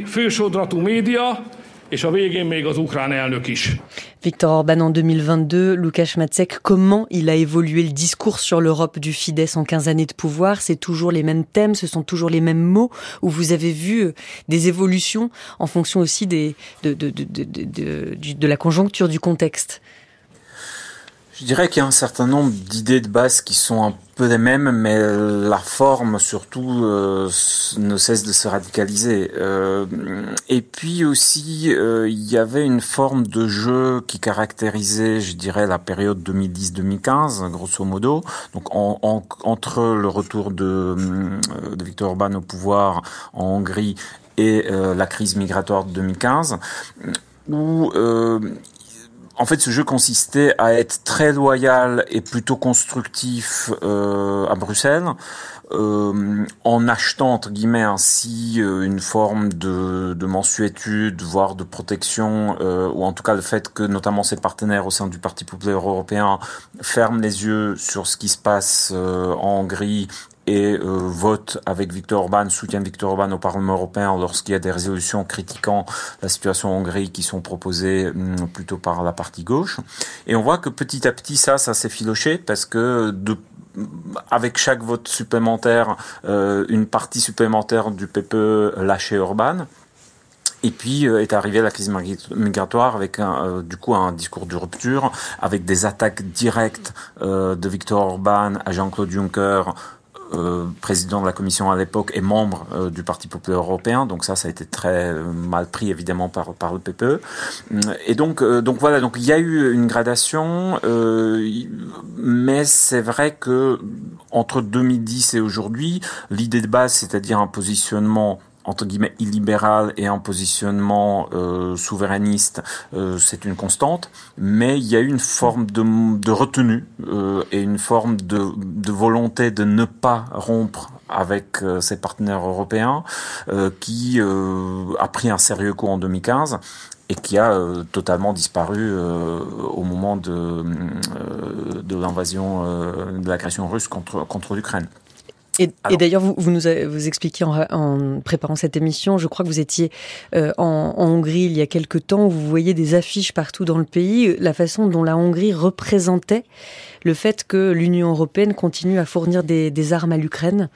Viktor Orban en deux mille vingt-deux, Łukasz Macek, comment il a évolué le discours sur l'Europe du Fidesz en quinze années de pouvoir? C'est toujours les mêmes thèmes, ce sont toujours les mêmes mots, ou vous avez vu des évolutions en fonction aussi des, de, de, de, de, de, de, de la conjoncture, du contexte?
Je dirais qu'il y a un certain nombre d'idées de base qui sont un peu les mêmes, mais la forme surtout euh, ne cesse de se radicaliser. Euh, et puis aussi, euh, il y avait une forme de jeu qui caractérisait, je dirais, la période deux mille dix deux mille quinze, grosso modo. Donc en, en, entre le retour de, de Viktor Orban au pouvoir en Hongrie et euh, la crise migratoire de deux mille quinze, où euh, en fait, ce jeu consistait à être très loyal et plutôt constructif euh, à Bruxelles, euh, en achetant entre guillemets ainsi euh, une forme de, de mansuétude, voire de protection, euh, ou en tout cas le fait que notamment ses partenaires au sein du Parti populaire européen ferment les yeux sur ce qui se passe euh, en Hongrie et euh, vote avec Viktor Orban, soutiennent Viktor Orban au Parlement européen lorsqu'il y a des résolutions critiquant la situation en Hongrie qui sont proposées hum, plutôt par la partie gauche. Et on voit que petit à petit, ça, ça s'est filoché parce que de avec chaque vote supplémentaire, euh, une partie supplémentaire du P P E lâchait Orban. Et puis euh, est arrivée la crise migratoire avec un, euh, du coup un discours de rupture, avec des attaques directes euh, de Viktor Orban à Jean-Claude Juncker, Euh, président de la Commission à l'époque et membre euh, du Parti populaire européen, donc ça, ça a été très euh, mal pris évidemment par par le P P E. Et donc euh, donc voilà, donc il y a eu une gradation, euh, mais c'est vrai que entre deux mille dix et aujourd'hui, l'idée de base, c'est-à-dire un positionnement entre guillemets illibéral et un positionnement euh, souverainiste, euh, c'est une constante, mais il y a eu une forme de, de retenue euh, et une forme de, de volonté de ne pas rompre avec euh, ses partenaires européens euh, qui euh, a pris un sérieux coup en deux mille quinze et qui a euh, totalement disparu euh, au moment de, euh, de l'invasion, euh, de l'agression russe contre, contre l'Ukraine.
Et, et d'ailleurs, vous, vous nous avez, vous expliquiez en, en préparant cette émission, je crois que vous étiez euh, en, en Hongrie il y a quelque temps, où vous voyez des affiches partout dans le pays, la façon dont la Hongrie représentait le fait que l'Union européenne continue à fournir des, des armes à l'Ukraine.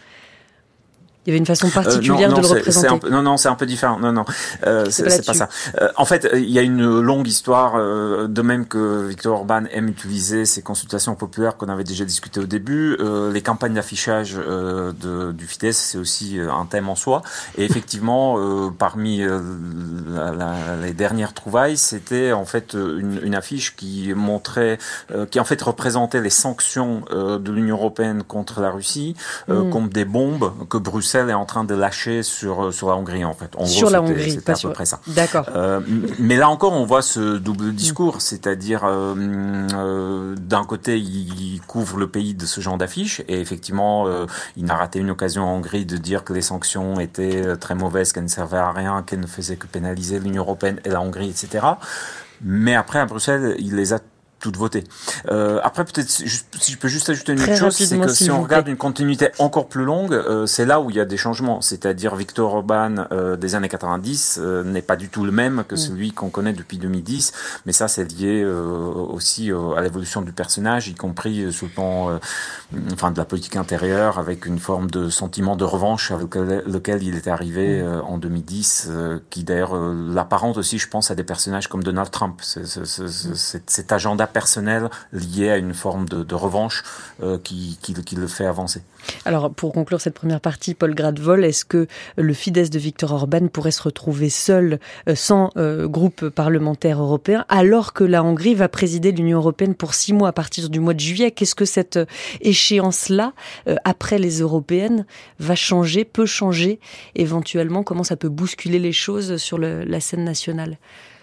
Il y avait une façon particulière euh, non, non, de le représenter.
C'est un peu, non, non, c'est un peu différent. Non, non, euh, c'est, c'est, pas, c'est pas ça. Euh, en fait, il y a une longue histoire, euh, de même que Viktor Orban aime utiliser ces consultations populaires qu'on avait déjà discuté au début. Euh, les campagnes d'affichage euh, de, du Fidesz, c'est aussi un thème en soi. Et effectivement, euh, parmi euh, la, la, les dernières trouvailles, c'était en fait une, une affiche qui montrait, euh, qui en fait représentait les sanctions euh, de l'Union européenne contre la Russie, euh, mmh. comme des bombes que Bruxelles est en train de lâcher sur sur la Hongrie en fait. En
sur
gros,
la
c'était,
Hongrie,
c'était
pas
à
sur...
peu près ça.
D'accord.
Euh, mais là encore, on voit ce double discours, mmh. c'est-à-dire euh, euh, d'un côté, il couvre le pays de ce genre d'affiches et effectivement, euh, il n'a raté une occasion en Hongrie de dire que les sanctions étaient très mauvaises, qu'elles ne servaient à rien, qu'elles ne faisaient que pénaliser l'Union européenne et la Hongrie, et cetera. Mais après, à Bruxelles, il les a toutes votées. Euh, après, peut-être, si je peux juste ajouter une
Très
autre chose, c'est que si on regarde
plaît.
une continuité encore plus longue, euh, c'est là où il y a des changements. C'est-à-dire, Viktor Orban euh, des années quatre-vingt-dix euh, n'est pas du tout le même que mmh. celui qu'on connaît depuis deux mille dix, mais ça, c'est lié euh, aussi euh, à l'évolution du personnage, y compris euh, sous le plan euh, enfin, de la politique intérieure, avec une forme de sentiment de revanche avec lequel, lequel il est arrivé euh, en deux mille dix, euh, qui d'ailleurs euh, l'apparente aussi, je pense, à des personnages comme Donald Trump. C'est, c'est, c'est, c'est, cet agenda personnel lié à une forme de, de revanche euh, qui, qui, qui le fait avancer.
Alors, pour conclure cette première partie, Paul Gradwohl, est-ce que le Fidesz de Viktor Orban pourrait se retrouver seul, euh, sans euh, groupe parlementaire européen, alors que la Hongrie va présider l'Union européenne pour six mois à partir du mois de juillet? Qu'est-ce que cette échéance-là, euh, après les européennes, va changer, peut changer éventuellement? Comment ça peut bousculer les choses sur le, la scène nationale?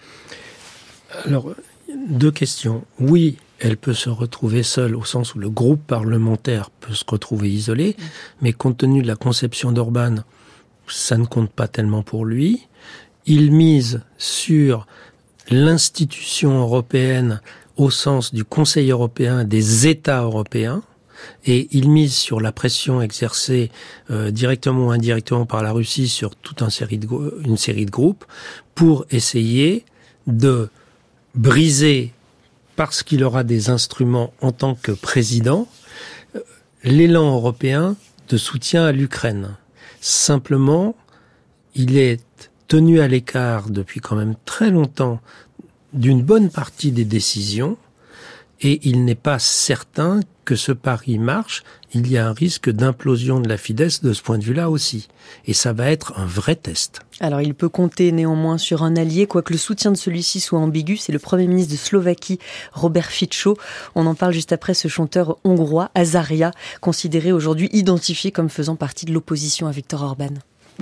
Alors, deux questions. Oui, elle peut se retrouver seule au sens où le groupe parlementaire peut se retrouver isolé, mmh. mais compte tenu de la conception d'Orban, ça ne compte pas tellement pour lui. Il mise sur l'institution européenne au sens du Conseil européen, des États européens, et il mise sur la pression exercée euh, directement ou indirectement par la Russie sur toute une série de, une série de groupes pour essayer de briser, parce qu'il aura des instruments en tant que président, l'élan européen de soutien à l'Ukraine. Simplement, il est tenu à l'écart depuis quand même très longtemps d'une bonne partie des décisions et il n'est pas certain que ce pari marche. Il y a un risque d'implosion de la Fidesz de ce point de vue-là aussi. Et ça va être un vrai test.
Alors, il peut compter néanmoins sur un allié, quoique le soutien de celui-ci soit ambigu. C'est le Premier ministre de Slovaquie, Robert Fico. On en parle juste après ce chanteur hongrois, Azaria, considéré aujourd'hui identifié comme faisant partie de l'opposition à Viktor Orban.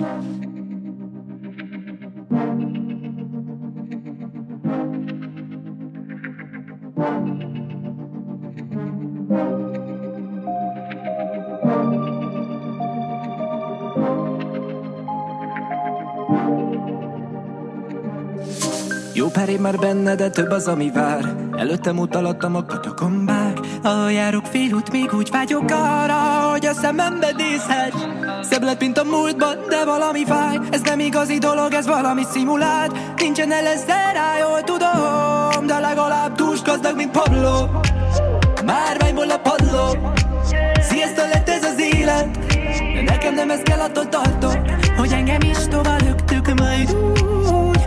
Jó pár év már benne, de több az, ami vár. Előttem út, alattam a katakombák. Ahol járok félút, még úgy vágyok arra, hogy a szemembe nézhess. Szebb lett, mint a múltban, de valami fáj. Ez nem igazi dolog, ez valami szimulált. Nincsen el ezzel rá, jól tudom, de legalább túls gazdag, mint Pablo. Márványból a padló. Sziasztó lett ez az élet, de nekem nem ez kell, attól tartok, hogy engem is tovább löktük majd úgy,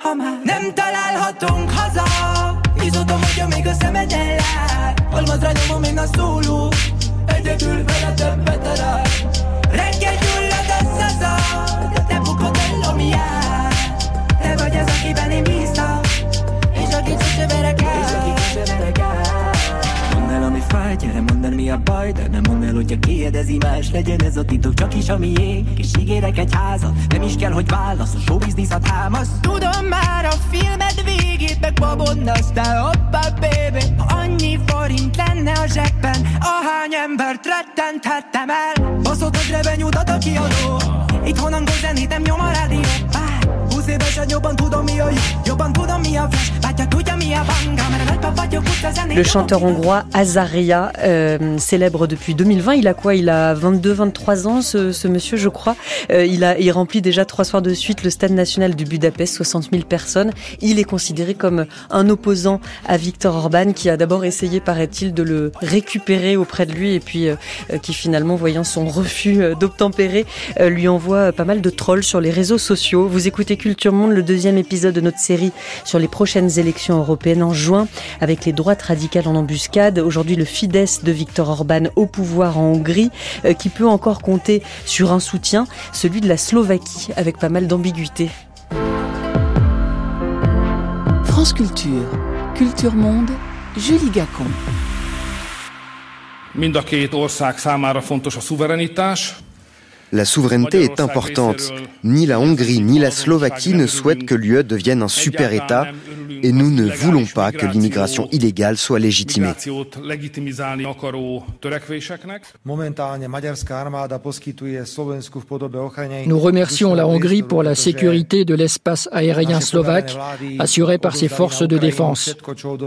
ha már nem találhatunk haza. Izodom, hogyha még a szemed ellát. Almazra nyomom én a szóló, egyedül vele többet talál. Reggel gyullad a szaza, de te bukod el, ami jár. Te vagy az, akiben én bíztam, és aki sose verek el. Mondd el, ami fáj, gyere mondd el, mi a baj, de nem mondd el, hogyha kiedezi más. Legyen ez a titok, csak is a miénk, és ígérek egy házat. Nem is kell, hogy válasz, a showbiznisz a támasz. Tudom már a filmed végét, meg babond, aztán hoppá, baby. Ha annyi forint lenne a zsebben, ahány embert rettenthettem el. Baszott a revenyút a kiadó, itthon angol zenét nem nyom a rádió. húsz évesen jobban tudom mi a jó, jobban tudom mi a flash, bátya tudja mi a banga, mert a nagypap vagyok, utca zenét.
Le chanteur hongrois Azaria, euh, célèbre depuis deux mille vingt, il a quoi? Il a vingt-deux vingt-trois ans, ce, ce monsieur, je crois. Euh, il, a, il remplit déjà trois soirs de suite le stade national de Budapest, soixante mille personnes. Il est considéré comme un opposant à Viktor Orban, qui a d'abord essayé, paraît-il, de le récupérer auprès de lui, et puis euh, qui finalement, voyant son refus euh, d'obtempérer, euh, lui envoie pas mal de trolls sur les réseaux sociaux. Vous écoutez Culture Monde, le deuxième épisode de notre série sur les prochaines élections européennes en juin, avec les droites radicales en embuscade. Aujourd'hui, le Fidesz de Viktor Orban au pouvoir en Hongrie, euh, qui peut encore compter sur un soutien, celui de la Slovaquie, avec pas mal d'ambiguïté.
France Culture, Culture Monde, Julie Gacon.
Mind a két ország számára fontos a szuverenitás.
La souveraineté est importante. Ni la Hongrie ni la Slovaquie ne souhaitent que l'U E devienne un super-État et nous ne voulons pas que l'immigration illégale soit légitimée.
Nous remercions la Hongrie pour la sécurité de l'espace aérien slovaque assuré par ses forces de défense.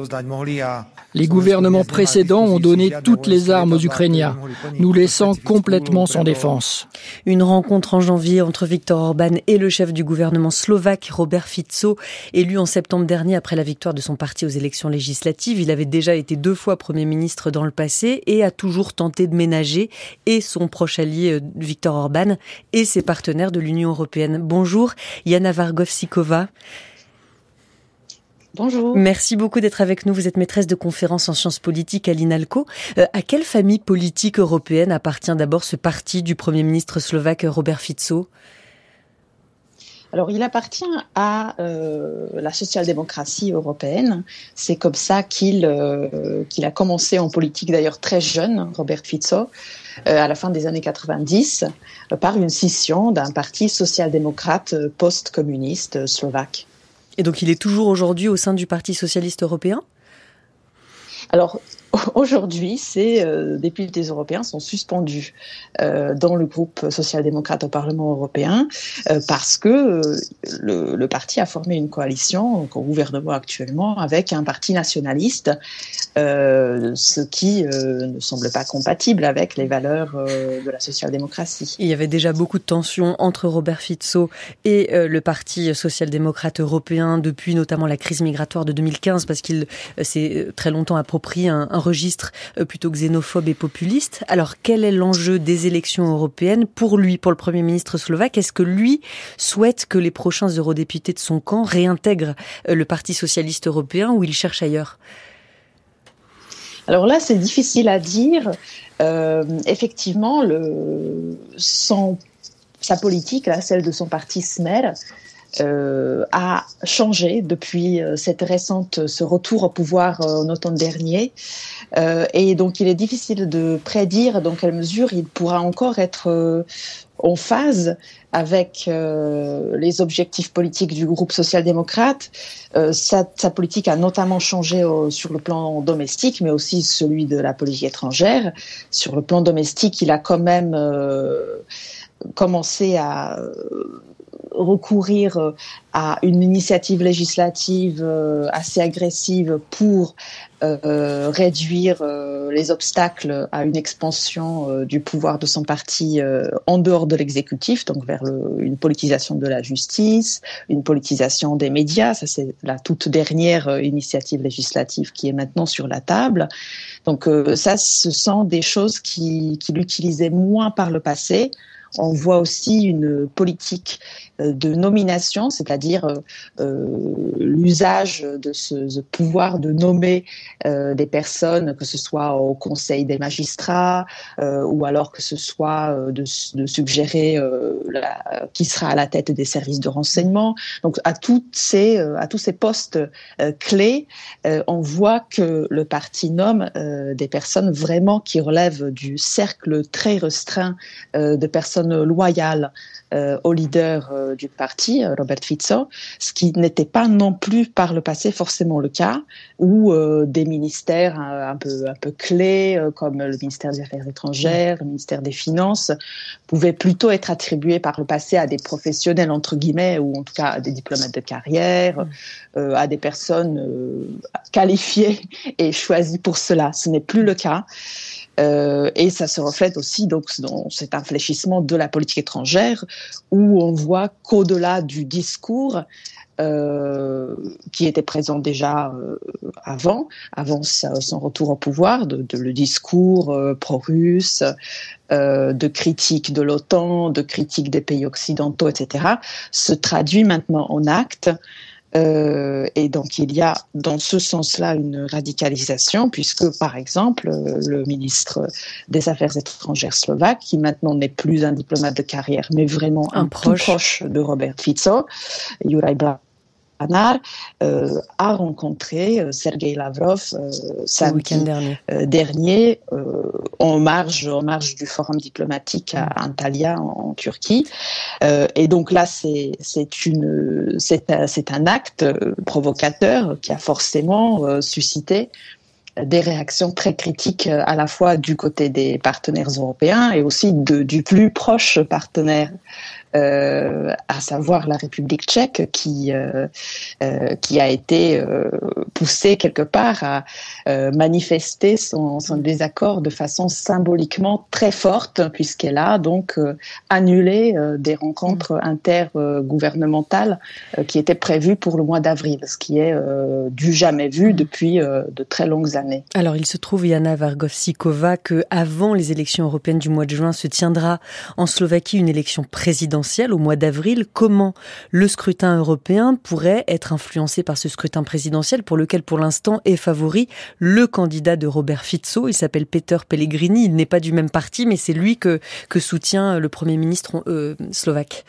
Les gouvernements précédents ont donné toutes les armes aux Ukrainiens, nous laissant complètement sans défense.
Une rencontre en janvier entre Viktor Orban et le chef du gouvernement slovaque, Robert Fico, élu en septembre dernier après la victoire de son parti aux élections législatives. Il avait déjà été deux fois Premier ministre dans le passé et a toujours tenté de ménager et son proche allié Viktor Orban et ses partenaires de l'Union européenne. Bonjour, Jana Wargowsikowa.
Bonjour.
Merci beaucoup d'être avec nous. Vous êtes maîtresse de conférences en sciences politiques à l'INALCO. Euh, à quelle famille politique européenne appartient d'abord ce parti du Premier ministre slovaque Robert Fico ?
Alors, il appartient à euh, la social-démocratie européenne. C'est comme ça qu'il, euh, qu'il a commencé en politique, d'ailleurs très jeune, Robert Fico, euh, à la fin des années quatre-vingt-dix, euh, par une scission d'un parti social-démocrate euh, post-communiste euh, slovaque.
Et donc, il est toujours aujourd'hui au sein du Parti socialiste européen ?
Alors, aujourd'hui, ces euh, députés européens sont suspendus euh, dans le groupe social-démocrate au Parlement européen euh, parce que euh, le, le parti a formé une coalition, donc au gouvernement actuellement, avec un parti nationaliste, euh, ce qui euh, ne semble pas compatible avec les valeurs euh, de la social-démocratie.
Il y avait déjà beaucoup de tensions entre Robert Fico et euh, le Parti social-démocrate européen depuis notamment la crise migratoire de deux mille quinze, parce qu'il euh, s'est très longtemps approprié un, un registre plutôt xénophobe et populiste. Alors, quel est l'enjeu des élections européennes pour lui, pour le Premier ministre slovaque ? Est-ce que lui souhaite que les prochains eurodéputés de son camp réintègrent le Parti socialiste européen ou il cherche ailleurs ?
Alors là, c'est difficile à dire. Euh, effectivement, le, son, sa politique, là, celle de son parti Smer, Euh, a changé depuis euh, cette récente, ce retour au pouvoir euh, en automne dernier. Euh, et donc, il est difficile de prédire dans quelle mesure il pourra encore être euh, en phase avec euh, les objectifs politiques du groupe social-démocrate. Euh, sa, sa politique a notamment changé au, sur le plan domestique, mais aussi celui de la politique étrangère. Sur le plan domestique, il a quand même euh, commencé à euh, recourir à une initiative législative assez agressive pour euh, réduire euh, les obstacles à une expansion euh, du pouvoir de son parti euh, en dehors de l'exécutif, donc vers le, une politisation de la justice, une politisation des médias. Ça, c'est la toute dernière euh, initiative législative qui est maintenant sur la table. Donc euh, ça, ce sont des choses qui, qu'il utilisait moins par le passé, on voit aussi une politique de nomination, c'est-à-dire euh, l'usage de ce, ce pouvoir de nommer euh, des personnes, que ce soit au Conseil des magistrats euh, ou alors que ce soit euh, de, de suggérer euh, la, qui sera à la tête des services de renseignement. Donc à toutes ces, euh, à tous ces postes euh, clés, euh, on voit que le parti nomme euh, des personnes vraiment qui relèvent du cercle très restreint euh, de personnes loyales Euh, au leader euh, du parti, Robert Fico, ce qui n'était pas non plus par le passé forcément le cas, où euh, des ministères un, un peu un peu clés euh, comme le ministère des Affaires étrangères, le ministère des Finances, pouvaient plutôt être attribués par le passé à des professionnels entre guillemets, ou en tout cas à des diplomates de carrière, euh, à des personnes euh, qualifiées et choisies pour cela. Ce n'est plus le cas. Euh, et ça se reflète aussi donc dans cet infléchissement de la politique étrangère où on voit qu'au-delà du discours euh, qui était présent déjà euh, avant, avant sa, son retour au pouvoir, de, de le discours euh, pro-russe, euh, de critique de l'OTAN, de critique des pays occidentaux, et cetera, se traduit maintenant en actes. Euh, et donc il y a dans ce sens-là une radicalisation puisque par exemple le ministre des Affaires étrangères slovaque, qui maintenant n'est plus un diplomate de carrière mais vraiment un, un proche. proche de Robert Fico, Juraj Blanár, euh, a rencontré euh, Sergei Lavrov euh, samedi dernier, euh, dernier euh, en marge en marge du forum diplomatique à Antalya en, en Turquie. Euh, et donc là, c'est c'est une c'est un, c'est un acte provocateur qui a forcément euh, suscité des réactions très critiques à la fois du côté des partenaires européens et aussi de, du plus proche partenaire, euh, à savoir la République tchèque, qui euh, euh, qui a été euh, poussée quelque part à euh, manifester son, son désaccord de façon symboliquement très forte, puisqu'elle a donc euh, annulé euh, des rencontres intergouvernementales euh, qui étaient prévues pour le mois d'avril, ce qui est euh, du jamais vu depuis euh, de très longues années.
Alors, il se trouve, Jana Vargovsikova, que avant les élections européennes du mois de juin se tiendra en Slovaquie une élection présidentielle au mois d'avril. Comment le scrutin européen pourrait être influencé par ce scrutin présidentiel pour lequel, pour l'instant, est favori le candidat de Robert Fico. Il s'appelle Peter Pellegrini. Il n'est pas du même parti, mais c'est lui que, que soutient le Premier ministre euh, slovaque.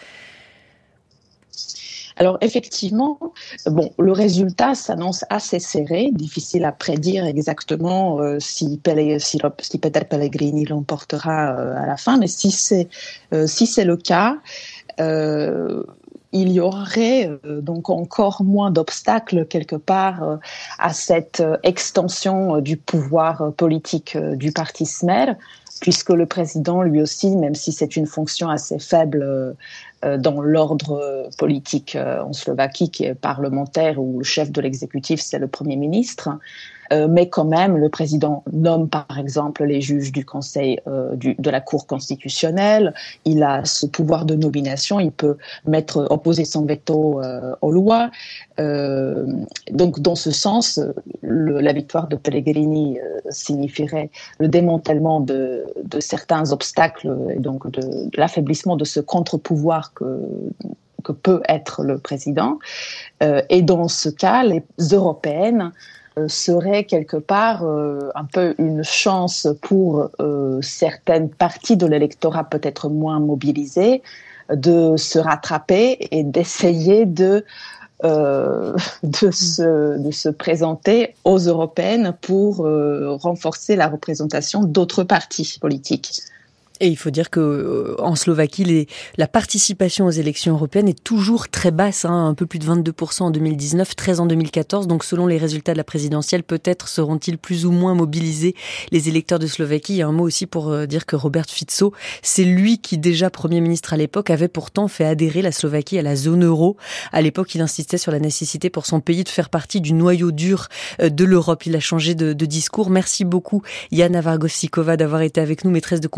Alors effectivement, bon, le résultat s'annonce assez serré, difficile à prédire exactement euh, si, Pele, si, si Peter Pellegrini l'emportera euh, à la fin, mais si c'est euh, si c'est le cas, euh, il y aurait euh, donc encore moins d'obstacles quelque part euh, à cette euh, extension euh, du pouvoir euh, politique euh, du parti Smer, puisque le président lui aussi, même si c'est une fonction assez faible euh, dans l'ordre politique en Slovaquie, qui est parlementaire, où le chef de l'exécutif, c'est le Premier ministre. Euh, mais quand même, le président nomme par exemple les juges du Conseil euh, du, de la Cour constitutionnelle. Il a ce pouvoir de nomination. Il peut mettre opposer son veto euh, aux lois. Euh, donc, dans ce sens, le, la victoire de Pellegrini euh, signifierait le démantèlement de, de certains obstacles et donc de, de l'affaiblissement de ce contre-pouvoir que que peut être le président. Euh, et dans ce cas, les européennes serait quelque part euh, un peu une chance pour euh, certaines parties de l'électorat peut-être moins mobilisées de se rattraper et d'essayer de euh, de se de se présenter aux européennes pour euh, renforcer la représentation d'autres partis politiques.
Et il faut dire que euh, en Slovaquie, les, la participation aux élections européennes est toujours très basse, hein, un peu plus de vingt-deux pour cent en deux mille dix-neuf, treize pour cent en deux mille quatorze. Donc selon les résultats de la présidentielle, peut-être seront-ils plus ou moins mobilisés les électeurs de Slovaquie. Il y a un mot aussi pour euh, dire que Robert Fico, c'est lui qui déjà Premier ministre à l'époque, avait pourtant fait adhérer la Slovaquie à la zone euro. À l'époque, il insistait sur la nécessité pour son pays de faire partie du noyau dur euh, de l'Europe. Il a changé de, de discours. Merci beaucoup Jana Vargovsikova d'avoir été avec nous, maîtresse de conférences sciences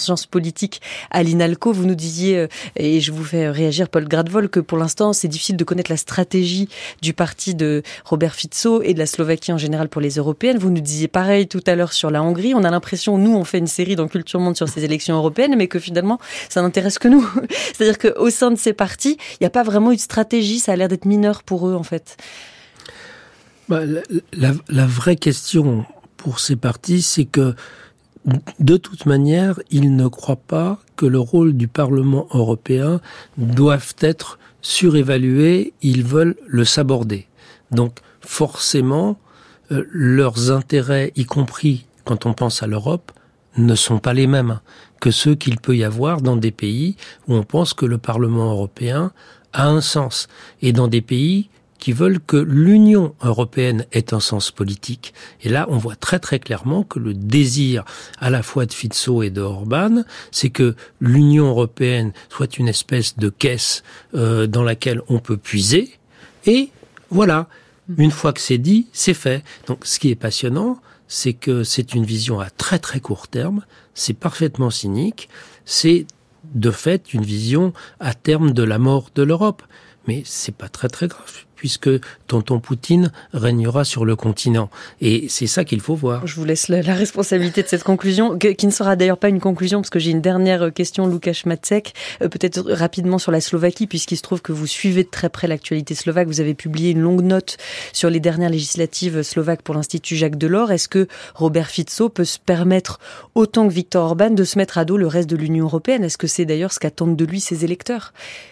sciences politiques à l'INALCO. Vous nous disiez, et je vous fais réagir Paul Gradwohl, que pour l'instant c'est difficile de connaître la stratégie du parti de Robert Fico et de la Slovaquie en général pour les européennes. Vous nous disiez pareil tout à l'heure sur la Hongrie. On a l'impression, nous on fait une série dans Culture Monde sur ces élections européennes, mais que finalement ça n'intéresse que nous. C'est-à-dire qu'au sein de ces partis, il n'y a pas vraiment eu de stratégie, ça a l'air d'être mineur pour eux en fait.
Bah, la, la, la vraie question pour ces partis, c'est que de toute manière, ils ne croient pas que le rôle du Parlement européen doive être surévalué, ils veulent le saborder. Donc forcément, euh, leurs intérêts, y compris quand on pense à l'Europe, ne sont pas les mêmes que ceux qu'il peut y avoir dans des pays où on pense que le Parlement européen a un sens. Et dans des pays qui veulent que l'Union européenne ait un sens politique. Et là, on voit très très clairement que le désir à la fois de Fico et de Orban, c'est que l'Union européenne soit une espèce de caisse euh, dans laquelle on peut puiser. Et voilà, une fois que c'est dit, c'est fait. Donc ce qui est passionnant, c'est que c'est une vision à très très court terme, c'est parfaitement cynique, c'est de fait une vision à terme de la mort de l'Europe. Mais c'est pas très très grave, puisque tonton Poutine régnera sur le continent. Et c'est ça qu'il faut voir.
Je vous laisse la, la responsabilité de cette conclusion, que, qui ne sera d'ailleurs pas une conclusion, parce que j'ai une dernière question, Łukasz Macek, euh, peut-être rapidement sur la Slovaquie, puisqu'il se trouve que vous suivez de très près l'actualité slovaque. Vous avez publié une longue note sur les dernières législatives slovaques pour l'Institut Jacques Delors. Est-ce que Robert Fico peut se permettre, autant que Viktor Orban, de se mettre à dos le reste de l'Union européenne ? Est-ce que c'est d'ailleurs ce qu'attendent de lui ses électeurs ?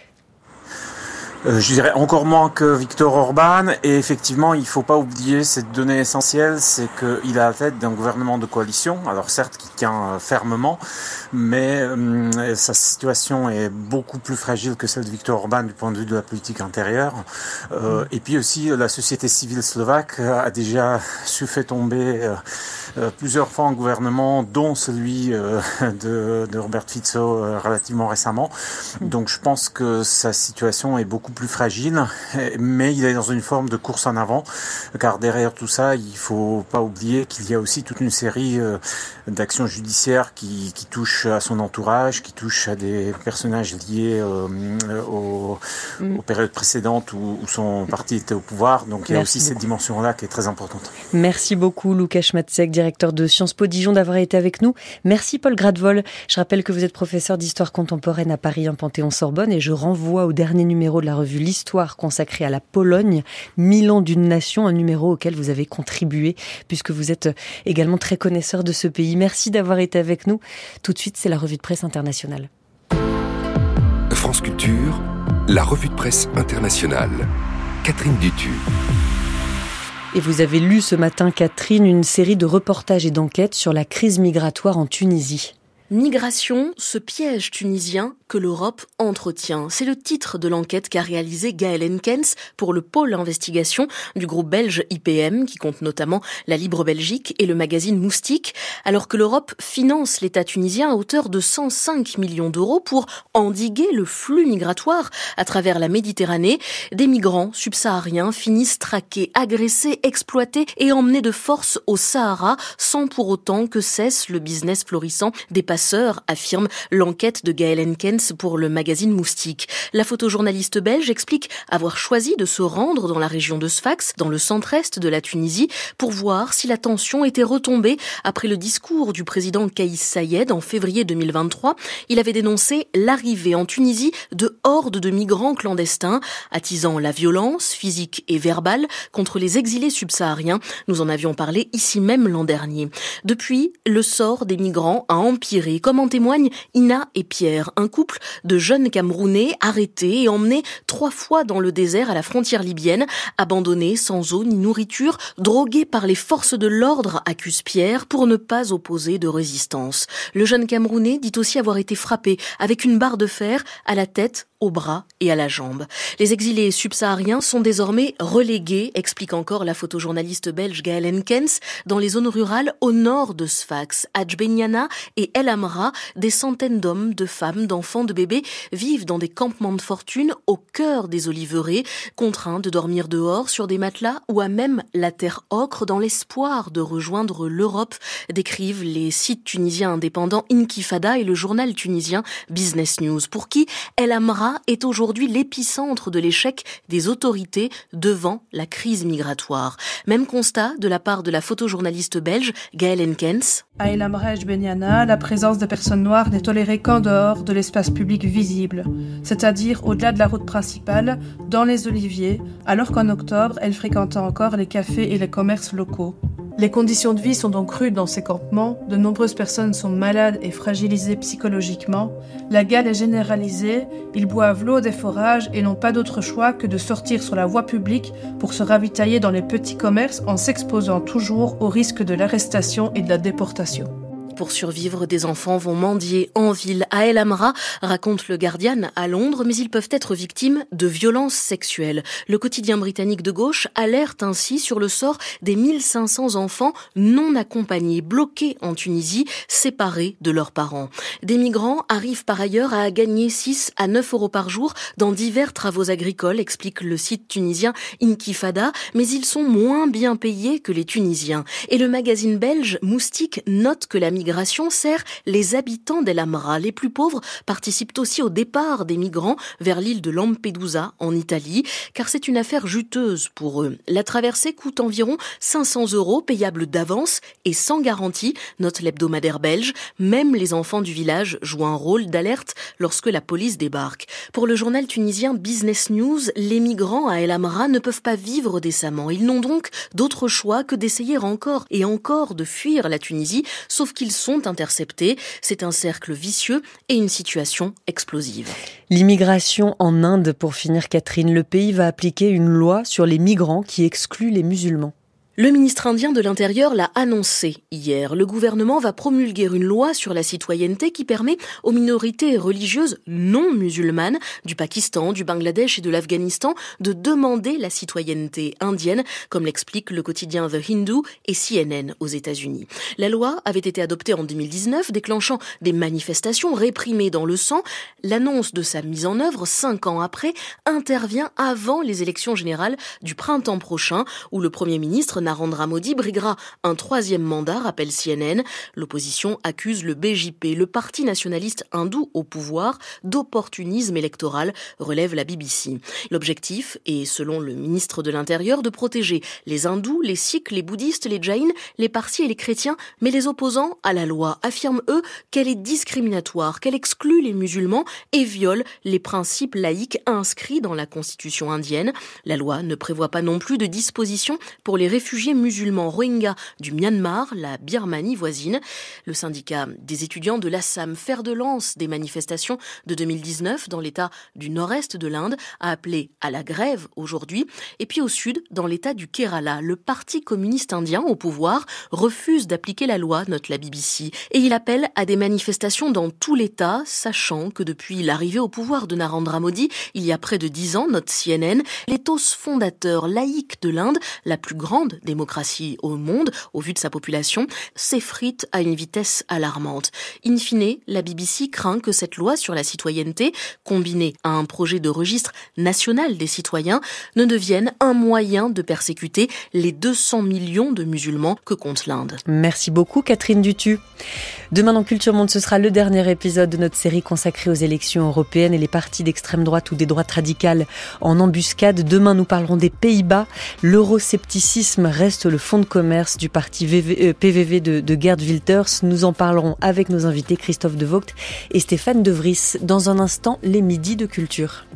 Euh, je dirais encore moins que Viktor Orban, et effectivement il ne faut pas oublier cette donnée essentielle, c'est qu'il est à la tête d'un gouvernement de coalition, alors certes qui tient fermement, mais euh, sa situation est beaucoup plus fragile que celle de Viktor Orban du point de vue de la politique intérieure, euh, et puis aussi la société civile slovaque a déjà su faire tomber euh, euh, plusieurs fois un gouvernement, dont celui euh, de, de Robert Fico euh, relativement récemment, donc je pense que sa situation est beaucoup plus fragile, mais il est dans une forme de course en avant, car derrière tout ça, il faut pas oublier qu'il y a aussi toute une série euh, d'actions judiciaires qui, qui touchent à son entourage, qui touchent à des personnages liés euh, aux, mm. aux périodes précédentes où, où son parti était au pouvoir, donc il y a Merci aussi beaucoup. Cette dimension-là qui est très importante.
Merci beaucoup Łukasz Macek, directeur de Sciences Po Dijon, d'avoir été avec nous. Merci Paul Gradwohl. Je rappelle que vous êtes professeur d'histoire contemporaine à Paris un Panthéon-Sorbonne, et je renvoie au dernier numéro de la revue L'Histoire consacrée à la Pologne, mille ans d'une nation, un numéro auquel vous avez contribué, puisque vous êtes également très connaisseur de ce pays. Merci d'avoir été avec nous. Tout de suite, c'est la revue de presse internationale.
France Culture, la revue de presse internationale. Catherine Dutu.
Et vous avez lu ce matin, Catherine, une série de reportages et d'enquêtes sur la crise migratoire en Tunisie.
Migration, ce piège tunisien que l'Europe entretient. C'est le titre de l'enquête qu'a réalisé Gaël Henkens pour le pôle investigation du groupe belge I P M, qui compte notamment la Libre Belgique et le magazine Moustique, alors que l'Europe finance l'État tunisien à hauteur de cent cinq millions d'euros pour endiguer le flux migratoire à travers la Méditerranée. Des migrants subsahariens finissent traqués, agressés, exploités et emmenés de force au Sahara, sans pour autant que cesse le business florissant des passeurs, affirme l'enquête de Gaël Henkens pour le magazine Moustique. La photojournaliste belge explique avoir choisi de se rendre dans la région de Sfax, dans le centre-est de la Tunisie, pour voir si la tension était retombée après le discours du président Kaïs Saïed en février deux mille vingt-trois. Il avait dénoncé l'arrivée en Tunisie de hordes de migrants clandestins, attisant la violence physique et verbale contre les exilés subsahariens. Nous en avions parlé ici même l'an dernier. Depuis, le sort des migrants a empiré, comme en témoignent Ina et Pierre, un couple de jeunes Camerounais arrêtés et emmenés trois fois dans le désert à la frontière libyenne, abandonnés sans eau ni nourriture, drogués par les forces de l'ordre, accuse Pierre, pour ne pas opposer de résistance. Le jeune Camerounais dit aussi avoir été frappé avec une barre de fer à la tête, au bras et à la jambe. Les exilés subsahariens sont désormais relégués, explique encore la photojournaliste belge Gaël Henkens, dans les zones rurales au nord de Sfax, à Djbeniana et El Amra, des centaines d'hommes, de femmes, d'enfants mamans de bébés vivent dans des campements de fortune au cœur des oliveraies, contraints de dormir dehors sur des matelas ou à même la terre ocre dans l'espoir de rejoindre l'Europe, décrivent les sites tunisiens indépendants Inkifada et le journal tunisien Business News, pour qui El Amra est aujourd'hui l'épicentre de l'échec des autorités devant la crise migratoire. Même constat de la part de la photojournaliste belge Gaëlle Henkens.
À El Amra et Jbeniana, la présence de personnes noires n'est tolérée qu'en dehors de l'espace public visible, c'est-à-dire au-delà de la route principale, dans les oliviers, alors qu'en octobre, elle fréquentait encore les cafés et les commerces locaux. Les conditions de vie sont donc rudes dans ces campements, de nombreuses personnes sont malades et fragilisées psychologiquement, la gale est généralisée, ils boivent l'eau des forages et n'ont pas d'autre choix que de sortir sur la voie publique pour se ravitailler dans les petits commerces en s'exposant toujours au risque de l'arrestation et de la déportation.
Pour survivre, des enfants vont mendier en ville à El Amra, raconte le Guardian à Londres, mais ils peuvent être victimes de violences sexuelles. Le quotidien britannique de gauche alerte ainsi sur le sort des mille cinq cents enfants non accompagnés, bloqués en Tunisie, séparés de leurs parents. Des migrants arrivent par ailleurs à gagner six à neuf euros par jour dans divers travaux agricoles, explique le site tunisien Inkifada, mais ils sont moins bien payés que les Tunisiens. Et le magazine belge Moustique note que la migration sert les habitants d'El Amra. Les plus pauvres participent aussi au départ des migrants vers l'île de Lampedusa en Italie, car c'est une affaire juteuse pour eux. La traversée coûte environ cinq cents euros, payables d'avance et sans garantie, note l'hebdomadaire belge. Même les enfants du village jouent un rôle d'alerte lorsque la police débarque. Pour le journal tunisien Business News, les migrants à El Amra ne peuvent pas vivre décemment. Ils n'ont donc d'autre choix que d'essayer encore et encore de fuir la Tunisie, sauf qu'ils sont interceptés. C'est un cercle vicieux et une situation explosive.
L'immigration en Inde, pour finir, Catherine. Le pays va appliquer une loi sur les migrants qui exclut les musulmans.
Le ministre indien de l'Intérieur l'a annoncé hier. Le gouvernement va promulguer une loi sur la citoyenneté qui permet aux minorités religieuses non musulmanes du Pakistan, du Bangladesh et de l'Afghanistan de demander la citoyenneté indienne, comme l'explique le quotidien The Hindu et C N N aux États-Unis. La loi avait été adoptée en deux mille dix-neuf, déclenchant des manifestations réprimées dans le sang. L'annonce de sa mise en œuvre, cinq ans après, intervient avant les élections générales du printemps prochain, où le Premier ministre Narendra Modi briguera un troisième mandat, rappelle C N N. L'opposition accuse le B J P, le parti nationaliste hindou au pouvoir, d'opportunisme électoral, relève la B B C. L'objectif est, selon le ministre de l'Intérieur, de protéger les hindous, les sikhs, les bouddhistes, les jains, les parsis et les chrétiens, mais les opposants à la loi affirment, eux, qu'elle est discriminatoire, qu'elle exclut les musulmans et viole les principes laïques inscrits dans la constitution indienne. La loi ne prévoit pas non plus de dispositions pour les réfugiés musulmans rohingyas du Myanmar, la Birmanie voisine. Le syndicat des étudiants de l'Assam, fer de lance des manifestations de deux mille dix-neuf dans l'état du nord-est de l'Inde, a appelé à la grève aujourd'hui. Et puis au sud, dans l'état du Kerala, le parti communiste indien au pouvoir refuse d'appliquer la loi, note la B B C. Et il appelle à des manifestations dans tout l'état, sachant que depuis l'arrivée au pouvoir de Narendra Modi, il y a près de dix ans, note C N N, l'éthos fondateur laïque de l'Inde, la plus grande démocratie au monde, au vu de sa population, s'effrite à une vitesse alarmante. In fine, la B B C craint que cette loi sur la citoyenneté, combinée à un projet de registre national des citoyens, ne devienne un moyen de persécuter les deux cents millions de musulmans que compte l'Inde.
Merci beaucoup Catherine Dutu. Demain dans Culture Monde, ce sera le dernier épisode de notre série consacrée aux élections européennes et les partis d'extrême droite ou des droites radicales en embuscade. Demain, nous parlerons des Pays-Bas. L'euroscepticisme reste le fonds de commerce du parti P V V de, de Geert Wilders. Nous en parlerons avec nos invités Christophe De Vogt et Stéphane De Vries. Dans un instant, les midis de culture.